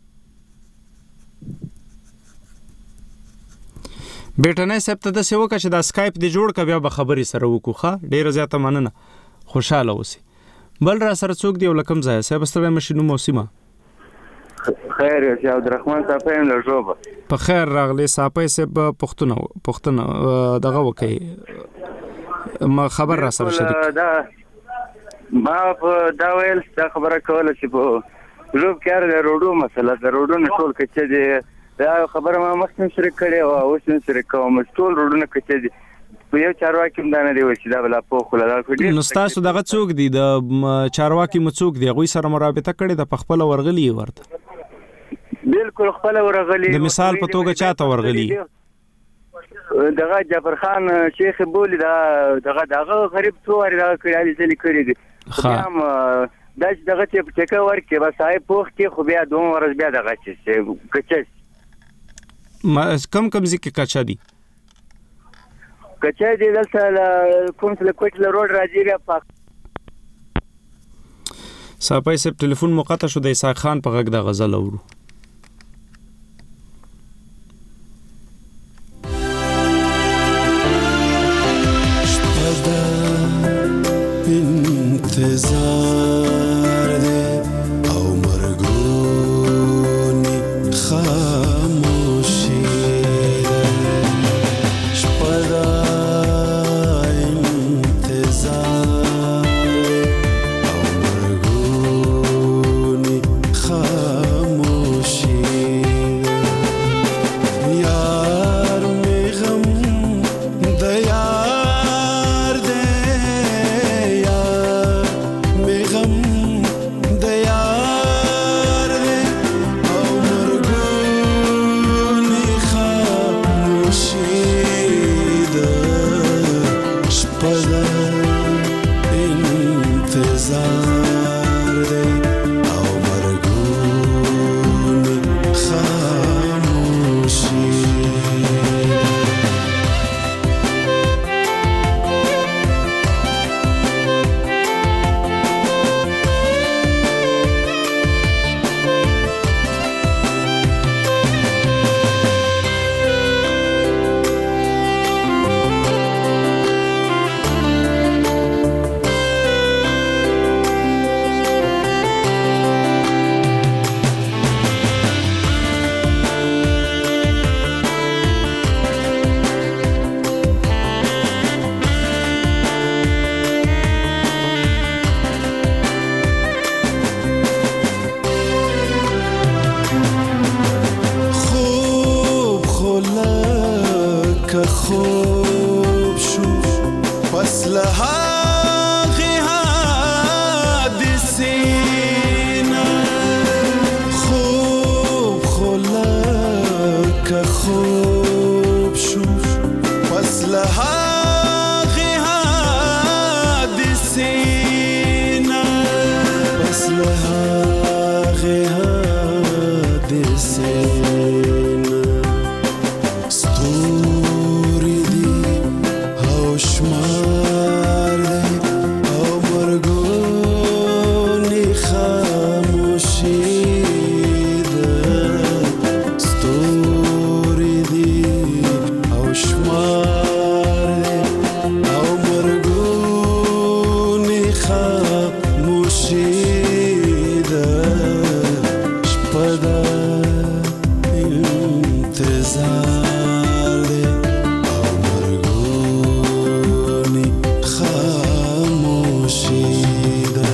بیٹنه صاحب ته د سیو کا چې دا سکایپ دی جوړ ک بیا به خبري سره وکړو. ښه ډیره زیاته مننه. خوشاله اوسئ. بل را سره څوک دی ولکم ځای صاحب ستړی مشینو موسمه. خیر یا عبدالرحمن صاحب له جوبه. په خیر راغلی صاحب صاحب پښتون دغه وکي ما خبر را سره شریک. ما په دا ویل دا خبره کوله چې په روب کې د روډو مسله د روډونو ټول کچې دي. دا خبره ما مخکې شریک کړې او اوس هم شریک کوم. ټول روډونه کچې دي. په یو چارواکي هم دا نه دی چې دا بلا په خله دا کړي. نو تاسو دغه څوک دی د چارواکي مڅوک دی غوي سره مرابطه کړې د خپل ورغلی ورته؟ بالکل خپل ورغلی. د مثال په توګه چاته ورغلی؟ دغه جعفر خان شیخ بولی دغه غریب څواري دغه کړي دي کړي دي. هم دا چې دغه ټیکه ورکې بس هاي پوخ کې خو بیا دوه ورځ بیا دغه چې کچې کم ځکه کچا دي کچې دي دلته کوم څه کوټ له روډ راځي بیا پاک. صاحب صاحب ټلیفون مقطع شو. د اسحاق خان په غږ د غزل اورو. انتظار دے او مرگونی خاموشی شپدا انتظار او مرگونی خاموشی یار می غم دیار دے سینه خوب خلک خوب شو پس لحاقی حادثه نه پس لحاقی حادثه نه ستوری دی هوشمار دی او مرگونی خاموشی ده ستوری دی هوشمار دی او مرگونی خاموشی ده شپده انتظار دی او مرگونی خاموشی ده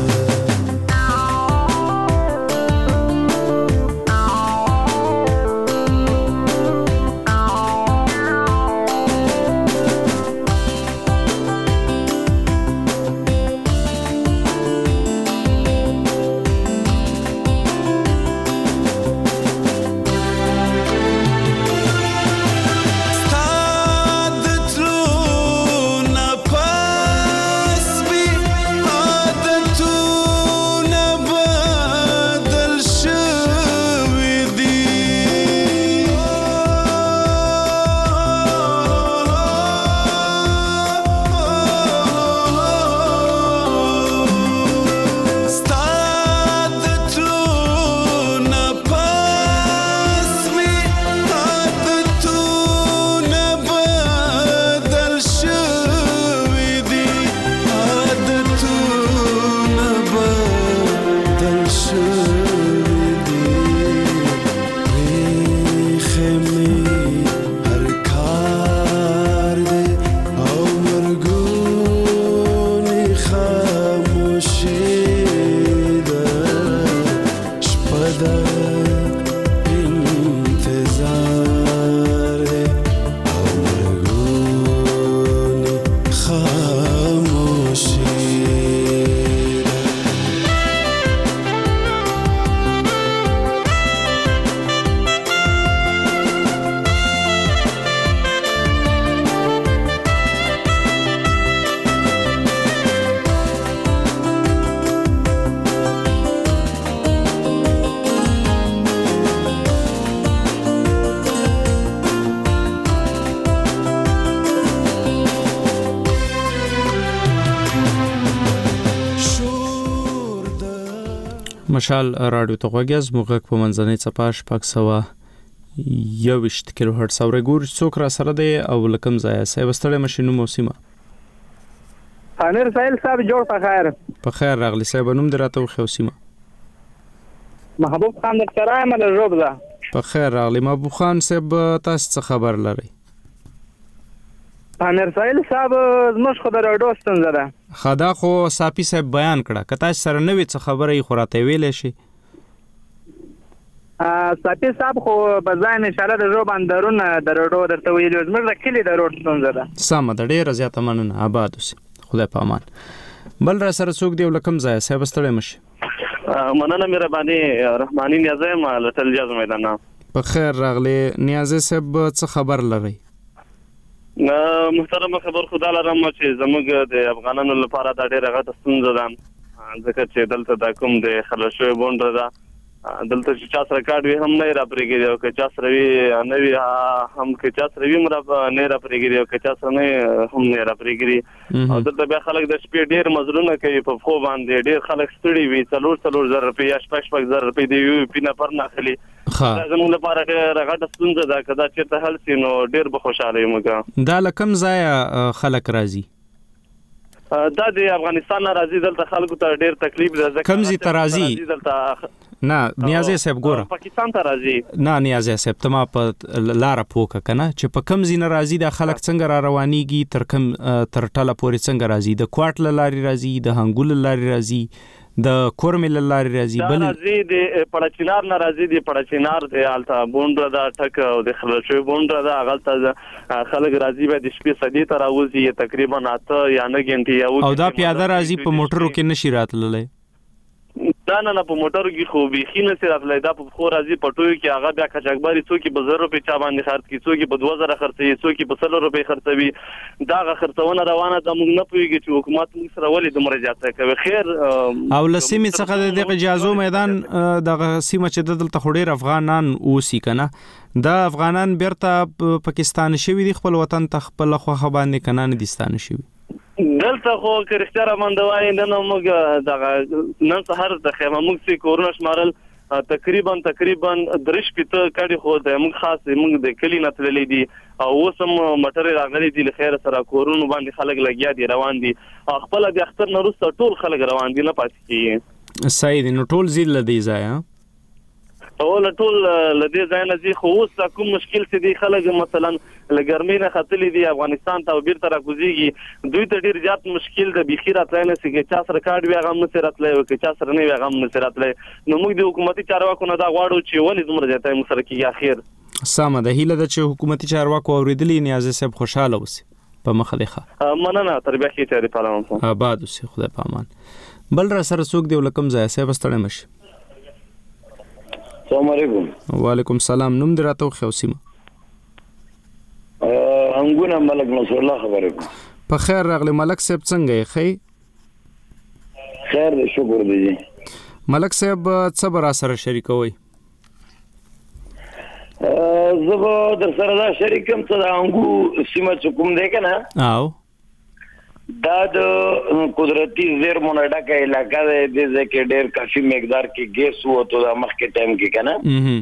مشال رادیو ته غوږیاز موږ په منځنۍ څپه شپږ سوه 21 کیلو هرتز اورئ ګور څوک را سره دی او لکم ځای صاحب ستړی مشینو موسیمه امیر سایل صاحب جوړ په خیر په خیر راغلی صاحب نوم دې راته وخیو سیمه محبوب خان در سره یم د ژوب ده په خیر راغلی محبوب خان صاحب تاسو څه خبر لرئ امیر سایل صاحب زموږ خو د راډیو ستونزه ده خدا خو صافي صاحب بیان کړه که تاسو سره نوې څه خبره یې خو راته ویلی شي صافي صاحب خو په ځای مې انشاءالله د ژوب اندرونه د راډیو درته ویلي زموږ د کلي د روډ ستونزه ده سمه ده ډېره زیاته مننه آباد اوسئ خدای په امان بل را سره څوک دی له کوم ځایه صاحب ستړی مه شي مننه مهرباني رحماني نیازی یم له تلجاز میدان په خیر راغلی نیازی صاحب څه خبر لرئ محترم خبر خدا لرم چې زموږ د افغانانو لپاره دا ډېره غټه ستونزه ده ځکه چې دلته دا کوم د خلل شوی بونډ ده دلته چې چا سره کارډ وي هم نه راپرېږدي او که چا سره وي نه وي هم که چا سره وي هم نه راپرېږدي او که چا سره نه هم نه راپرېږدي او دلته بیا خلک د شپې ډېر مزلونه کوي په پښو باندې ډېر خلک ستړي وي 4,000 روپۍ یا 6,000 روپۍ د یو پینه پر نه اخلي دا زموږ لپاره ډېره غټه ستونزه ده که دا چېرته حل شي نو ډېر به خوشحاله یو موږ دا له کوم ځایه خلک راځي دا د افغانستان نه راځي دلته خلکو ته ډېر تکلیف ده کوم ځای ته راځي نه نیازی صاحب ګوره پاکستان ته راځي نه نیازی صاحب ته ما په لاره پوکه کنه چې په کوم ځای نه راځي دا خلک څنګه را روانيږي تر ټاله پورې څنګه راځي د کوټ لاري راځي د هنګول لاري راځي د کورمل لاري راځي بل راځي د پړچینار نه راځي د پړچینار د التا بونډه دا ټک او د خلشوي بونډه دا غلطه خلک راځي به د شپې سدي ته راوځي تقریبا 8 یا 9 غنټې او دا پیاده راځي په موټرو کې نشي راتللی دا نه په موټر کې خو بيخي نه سي راتلای دا په خو راځي پټوي کې هغه بیا کچاکبري څوک په 1000 روپے چا باندې خرڅ کی څوک په 2000 خرڅي څوک په 100 روپے خرڅوي دا خرڅونه روانه د موږ نه پويږي چې حکومت موږ سره ولې دومره زیاته کوي خیر او لسیمه څخه د اجازه میدان د سیمه چې دلته خډیر افغانان اوسې کنه دا افغانان بیرته پاکستان شوی دی خپل وطن ته خپل خوخه باندې کنان دستان شوی دلته خو کرختره مندوای نن موږ د نن سهار د خیمه موږ سي کورونه شمارل تقریبا 3 پته کړي خو د موږ خاص موږ د کلی نه تللی دي او وسم مټر راغلي دي لخير سره کورونه باندې خلک لګیا دي روان دي خپل د اختر نه وروسته ټول خلک روان دي نه پاتې کیږي صحیح نو ټول زیل لدی ځای او ټول لدی ځای نه زی خو اوس کوم مشکل سي دي خلک مثلا لګرمي نه خطلې دي افغانستان ته بیرته راکوزيږي دوی ته ډیر زیات مشکل د بخیرات لای نه سي چې چا سره کارت وي هغه نه راتلای او چې چا سره نه وي هغه نه راتلای نو موږ د حکومتي چارواکو نه دا غواړو چې ولې زموږ ځای موږ سره کیږي اخر سامه د هیله د چې حکومتي چارواکو اوریدلې نیازه صاحب خوشاله وسی په مخه ده مننه تربیه کې تیاری پالم آباد اوسې خدای پامان بل را سره څوک دی ولکم ځای صاحب ستړی مشي السلام علیکم وعلیکم السلام نوم دې راته خو سیمه انګونه ملک نصر الله خبرې کوم په خیر راغلی ملک صاحب څنګه یې خیر دې شکر دی ملک صاحب څه برا سره شریکوي زبا در سره دا شریکم ته د انګو سیمه چکم دی کنه او دا د قدرتي زیرمونو ډکه علاقہ ده د ځکه ډېر کافي مقدار کې ګیس وته د مخکې ټایم کې کنه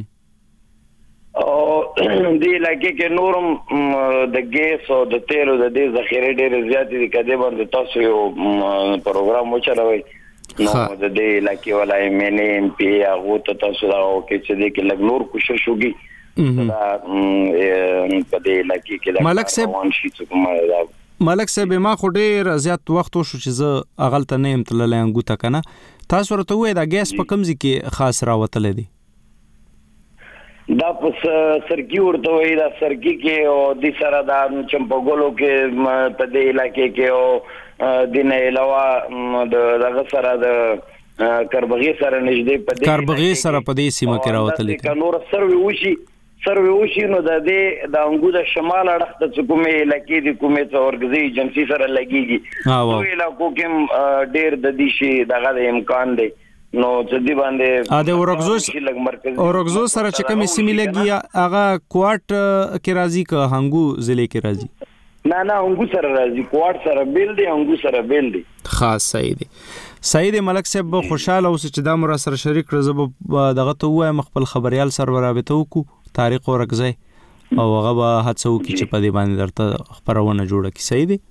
او د علاقې کې نورم د ګیس او د تیلو د دې ذخیره ډېر زیات دي کده باندې تاسو یو پروګرام وچلوي نو د دې علاقې ولای مینه ام پی هغه ته تاسو دا او کې چې دې کې لګ نور کوشش وکړي دا په دې علاقې کې ملک صاحب ملک صاحب ما خو ډیر زیات وخت وشو چې زه اغلته نه يم تللی انګو ته کنه تاسو ورته وای دا ګیس په کمزې کې خاص راوتل دي دا په سرکی ورته وای دا سرکی کې او د سره دا چمپګولو کې په دې علاقې کې او د نه علاوه د سره د کربغي سره نږدې په دې کربغي سره په دې سیمه کې راوتل دي نور سروي وشي نو د دې د انګو د شمال اړخ ته کومې علاقې د کومې څورګزي ایجنسی سره لګيږي نو علاقو کې ډېر د دې شي دغه امکان دی نو چې دی باندې د اورګزو سره چې کومې سیمې لګي هغه کوټ کې راځي که هنګو ضلع کې راځي نه انګو سره راځي کوټ سره بیل دی انګو سره بیل دی خاص صحیح دی ملک صاحب خوشاله اوس چې دا مر سره شریک رزب دغه ته وای مخبل خبريال سره رابطه وکړو تاریخ ورکځي او هغه به هڅه وکړي چې په دې باندې درته خبرونه جوړه کړي صحیح دی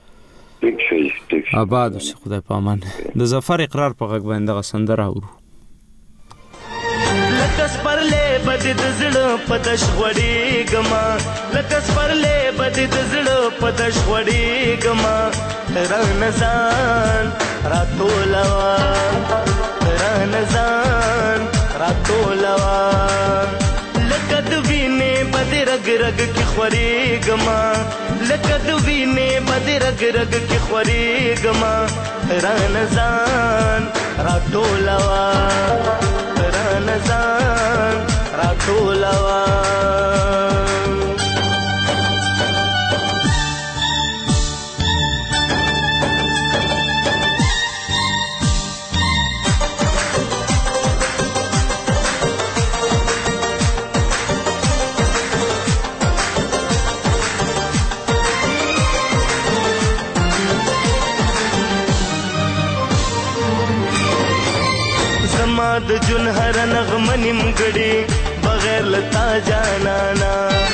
آباد اوسې خدای پامان د ظفر اقرار په غږ باندې غ سندره اورو لکس پرلې بد د زړه پدش وړي ګما لکس پرلې بد د زړه پدش وړي ګما رنزان راتولوا رنزان راتولوا لکد وینه بد رګ رګ کی خوري ګما لکد وینه بد رګ رګ کی خوري ګما رنزان راتولوا رنزان راتولوا د جون هر نغمه نیمګړي بغیر لتا جانانا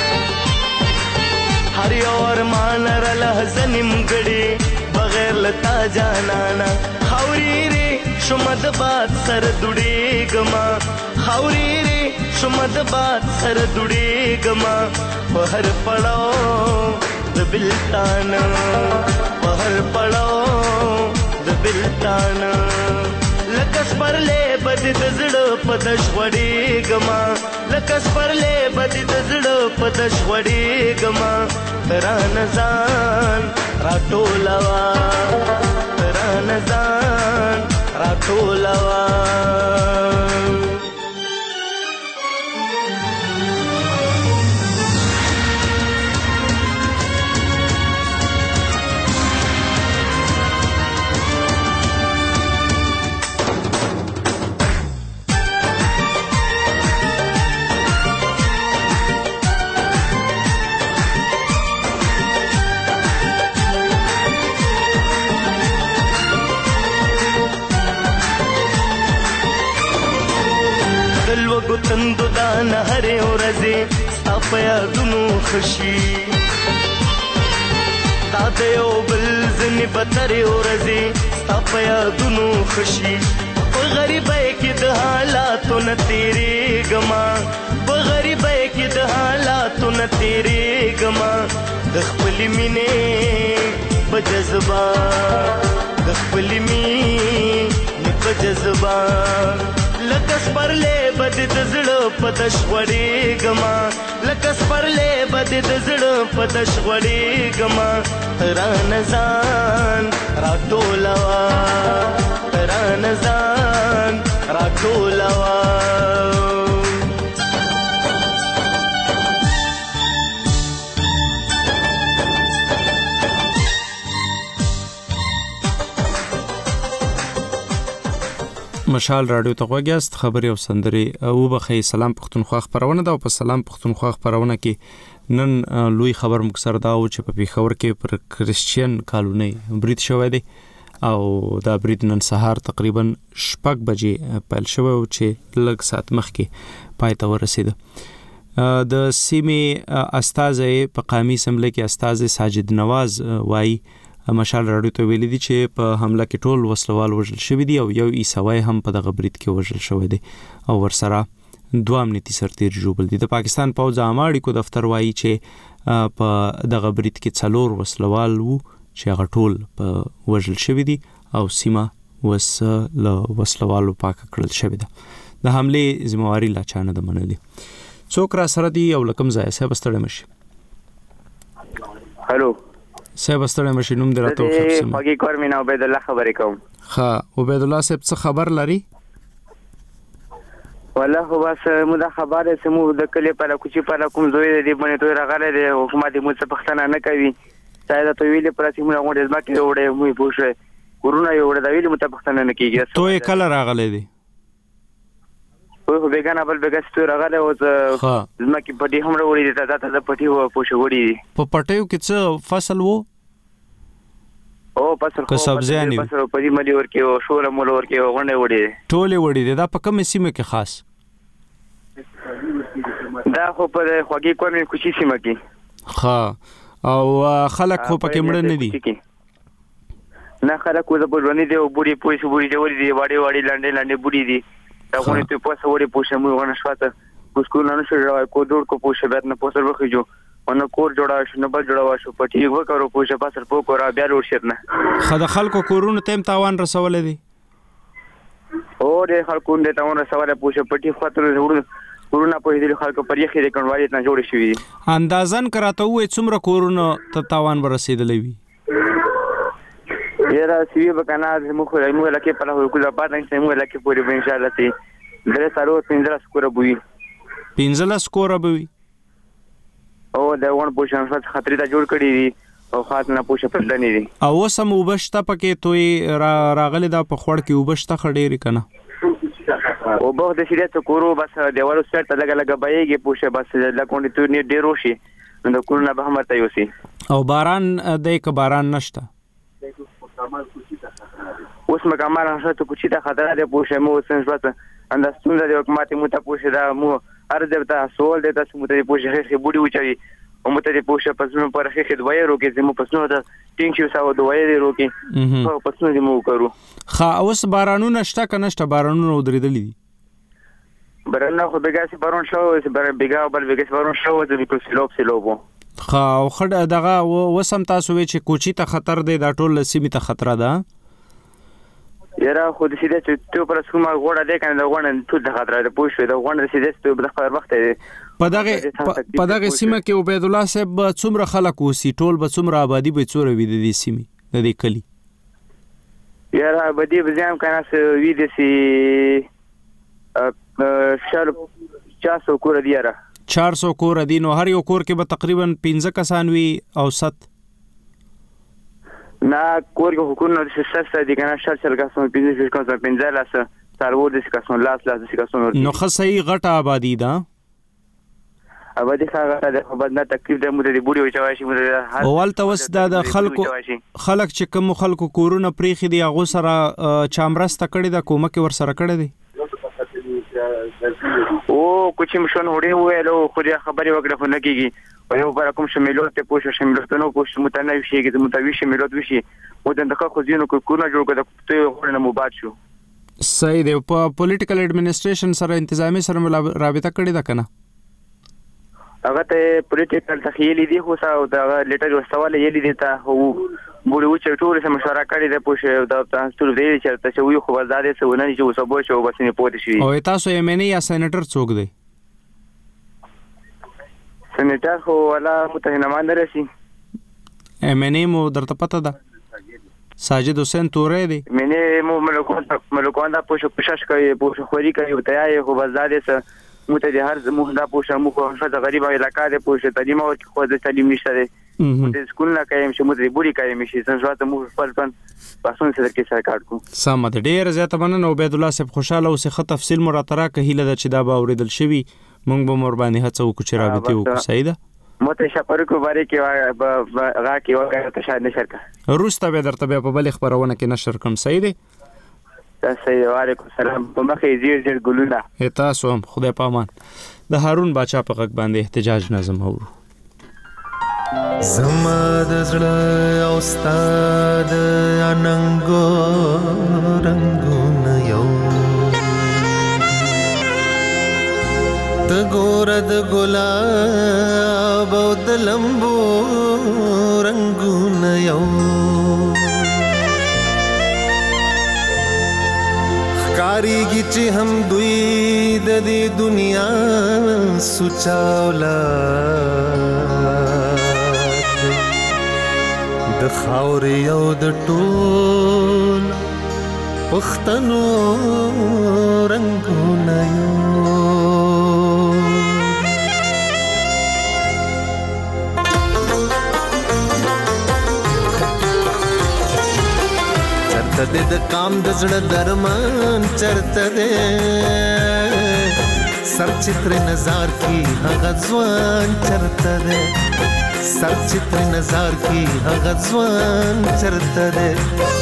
هر یو ارمان را لحظه نیمګړي بغیر لتا جانانا خوري ری شمد باد سر دړي ګما خوري ری شمد باد سر دړي ګما په هر پړاو د بلتان په هر پړاو د بلتان لکس پرلې بد د زړه پدش وړي ګما لکس پرلې بد د زړه پدش وړي ګما رانزان راټولوا رانزان راټولوا وګو تندو دان هره ورځې ستا په یادونو خشي تا د یو بل ځنې بترې ورځې ستا په یادونو خشي په غریبۍ کې د حالاتو نه تېرېږمه په غریبۍ کې د حالاتو نه تېرېږمه د خپلې مینې په جذبه د خپلې مینې په جذبه لکه سپرلی به دې د زړه په دش غوړېږمه لکه سپرلی به دې د زړه په دش غوړېږمه رانه ځان راټولوه رانه ځان راټولوه مشال رادیو ته غوږیاست خبري او سندري او بخي سلام پښتونخوا خبرونه ده او په سلام پښتونخوا خبرونه کې نن لوی خبر مکسر دا او چې په پیښور کې پر کریسچین کالونی برید شوی دی او دا برید نن سهار تقریبا 6 بجې پیل شوی او چې لږ ساعت مخکې پای ته ورسید د سیمې استازي په قومي اسمبلی کې استازي ساجد نواز وایي مشال رادیو ته ویلي دي چې په حمله کې ټول وسلوال وژل شوی دي او یو عیسوی هم په دغه برید کې وژل شوی دی او ورسره دوه امنیتي سرتیر جوړل دي د پاکستان پوځ عامه اړیکو دفتر وایي چې په دغه برید کې 4 وسلوال وو چې هغه ټول په وژل شوی دي او سیمه وسلوالو پاک کړل شوی ده د حمله ذمہواری لا چانه ده منلي څوک را سره دي او لکم ځای سه بستړی مشي هالو سه بستړی مشي نوم درته وخم خوږی کور مینا عبید الله خبرې کوم ها عبید الله صاحب څه خبر لري والله خو بس مو دا خبره سمو د کلی په کوچی په کوم زوی دی باندې توي راغله دی حکومت مو څه پښتنه نه کوي ساده تو ویلې پر چې موږ غوډه ځمکه وړې مو پوښه کورونا یو وړه دا ویلې مو ته پښتنه نه کیږي توي کله راغله دی خو بیگانه بل بیگا ستو راغله او ځمکه په دې هم وړې دي ته د پټي و پوښه وړې په پټیو کې څه فصل وو او فصل خو سبزیانی فصل په دې ملي ورکه او شور مول ورکه غونډه وړې ټوله وړې دا په کومه سیمه کې خاص دا خو په خوږی کومې کوچی سیمه کې ها او خلک خو پکې مړ نه دي نه خلک خو د بورونی دی او بوري پويس بوري دی وړي دی واړي لاندې بوري دی دا غوړي ته پوسه وړي پوښه مو غنه شواته کوسکول نه شو کو ډور کو پوښه بعد نه پوسه وخیجو ونه کور جوړا شو نه بل جوړا شو پټي وکړو پوښه پاسر پو کو را بیا ور شرنه خد خلکو کورونو تیم تاوان رسول دي او د خلکو د تاوان رسول پوښه پټي خاطر کورونه په دې خلکو پر یخې د کنوالي نه جوړ شي اندازن کراته وې څومره کورونه ته تاوان ورسېدلې وي یاره سی وکنا مو خو لکه په لاره کو زپات نه مو لکه پوری ان شاء الله ته درې سارو 15 سکور بوي 15 سکور بوي او دا ون پوښتنه خاطر دا جوړ کړی دي او خاطر نه پوښتنه پدلنې دي او سم وبشته پکې توي راغله دا په خړ کې وبشته خډېری کنه او به د شریعت کورو بس دیوالو سره لګا بایږي پوښه بس لکه تو نه ډیرو شي نو کورونه به هم ته یوسي او باران دای ک باران نشته اوس مګامار هغه ته کوچی ته خطر ده پوښه مو سنځوته اندستون د حکومت مو ته پوښه دا مو هر دې ته سوال دې تاسو مو ته پوښه هي بوډي وچوي او مو ته پوښه پسونو پر هي دوی روکې زمو پسونو ته ټینګ شو ساو دوی روکې او پسونو دې مو کرو خا اوس بارانونه نشته کنهشته بارانونه ودرېدلې دي برنه خو بګاسي بارون شو بګا بل بګاسي بارون شو د لیکو سلوبو خا او خړ دغه وسم تاسو وی چې کوچی ته خطر دی دا ټول سیمه ته خطر ده یاره خو د سیده چې تو پر سکوما غوړه ده کنه دا غوړه ټول د خطر ده پوه شو دا غوړه سیده ته په خبر وخت دی په دغه سیمه کې عبید الله صاحب څومره خلک وسی ټول به څومره آبادی به څوره وي د دې سیمه د دې کلی یاره آبادی به ځم کنه وی د سی شر 400 کور دی یاره 400 کور دي نو هر یو کور کې به تقریبا 15 کسان وي اوسط نه کور کې حکومت د سیاست دي کنه شر کسان 15 کسان 15 لاس سرور د کسان لاس د کسان نو خصي غټه آبادی ده آبادی ښه د بدنه تکلیف د مو د بوډي وچوي شي مو د اول توس د خلکو چې کوم خلکو کورونه پریخي دي هغه سره چامرسته کړي د کومک ور سره کړي دي او کوچ مشون وړي ویلو خو دې خبرې وکړه خو نه کیږي او یو بر کوم شمیلوت ته پوښ شمیلوتونو پوښ متنوي شي کې متوي شمیلوت وشي مو د دغه خو ځینو کو نه جوړ کړه ته غوړنه مباد شو صحیح دی. په پولیټیکل اډمنسټریشن سره انتظامی سره رابطه کړې ده کنه؟ هغه ته پولیټیکل تخیلی دی خو ساو دا لیټر واستواله یلی دی ته هو ګوري و چې ټول سم مشوره کړی د پوښ دا تاسو دی چې تاسو وی خو زاده سونه چې وسبو شو بس نه پوت شي. او تاسو یې منی یا سېنیټر څوک دی؟ سېنیټر خو ولا متهنمان درسي منی مو درته پته ده ساجد حسین تورې دی منی مو ملکوان دا پوښ پښش کوي پوښ خوري کوي او تیاي خو زاده سه مته د هر زموږ دا پوښ مو خو د غریب علاقې د پوښ تعلیم او خو د تعلیم نشته دی د سکول نه کایم چې مو د بوري کایم شي څنګه ته مو خپل پن پاسون سره کې سره کار کو سم د ډیر زیاته مننه عبید الله صاحب خوشاله او څه تفصیل مراتره کهیله د چې دا به اوریدل شوی مونږ به مور باندې هڅه وکړو چې رابطه وکړو. صحیح ده مته شپره کو باندې کې غا کې وګړه ته شاید نشر کا روسته به درته به په بل خبرونه کې نشر کوم. صحیح ده تاسو وعلیکم السلام په مخې زیر ګلونه تاسو هم خدای پامان. د هارون باچا په غږ باندې احتجاج نظم اورو. زما د زړه او استاد اننګو رنگونه یو د ګور د ګلاب او د لمبو رنگونه یو ښکاریږي چې هم دوی د دې دنیا سوچاولا د خاورې او د ټول پښتنو رنگونه یو چرته د کام د زړه درمان چرته دې سرچتر نظر کی هغه ځوان چرته دې سرچتر نظر کی هغه ځوان چرته دې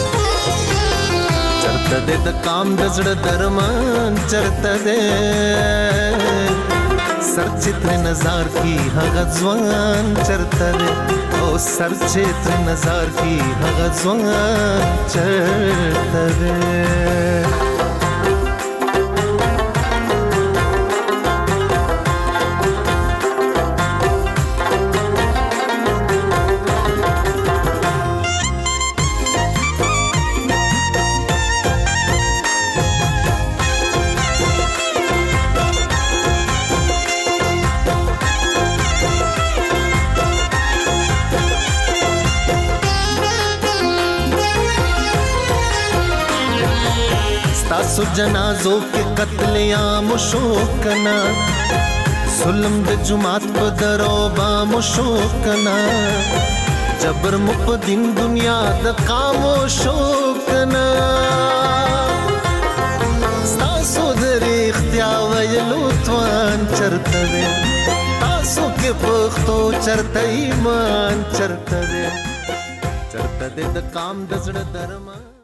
چرته دې د کام د زړه درمان چرته دې سرچتر نظر کی هغه ځوان چرته دې او سرچتر نظر کی هغه ځوان چرته دې تاسو جنازو کې قتل عام شو کنا ظلم د جماعت په درو با مشو کنا جبر مپ دین دنیا د خاموشو کنا تاسو د اختیا ویلو توان چرته تاسو کې پختو چرته ایمان چرته د کام د زړه درمان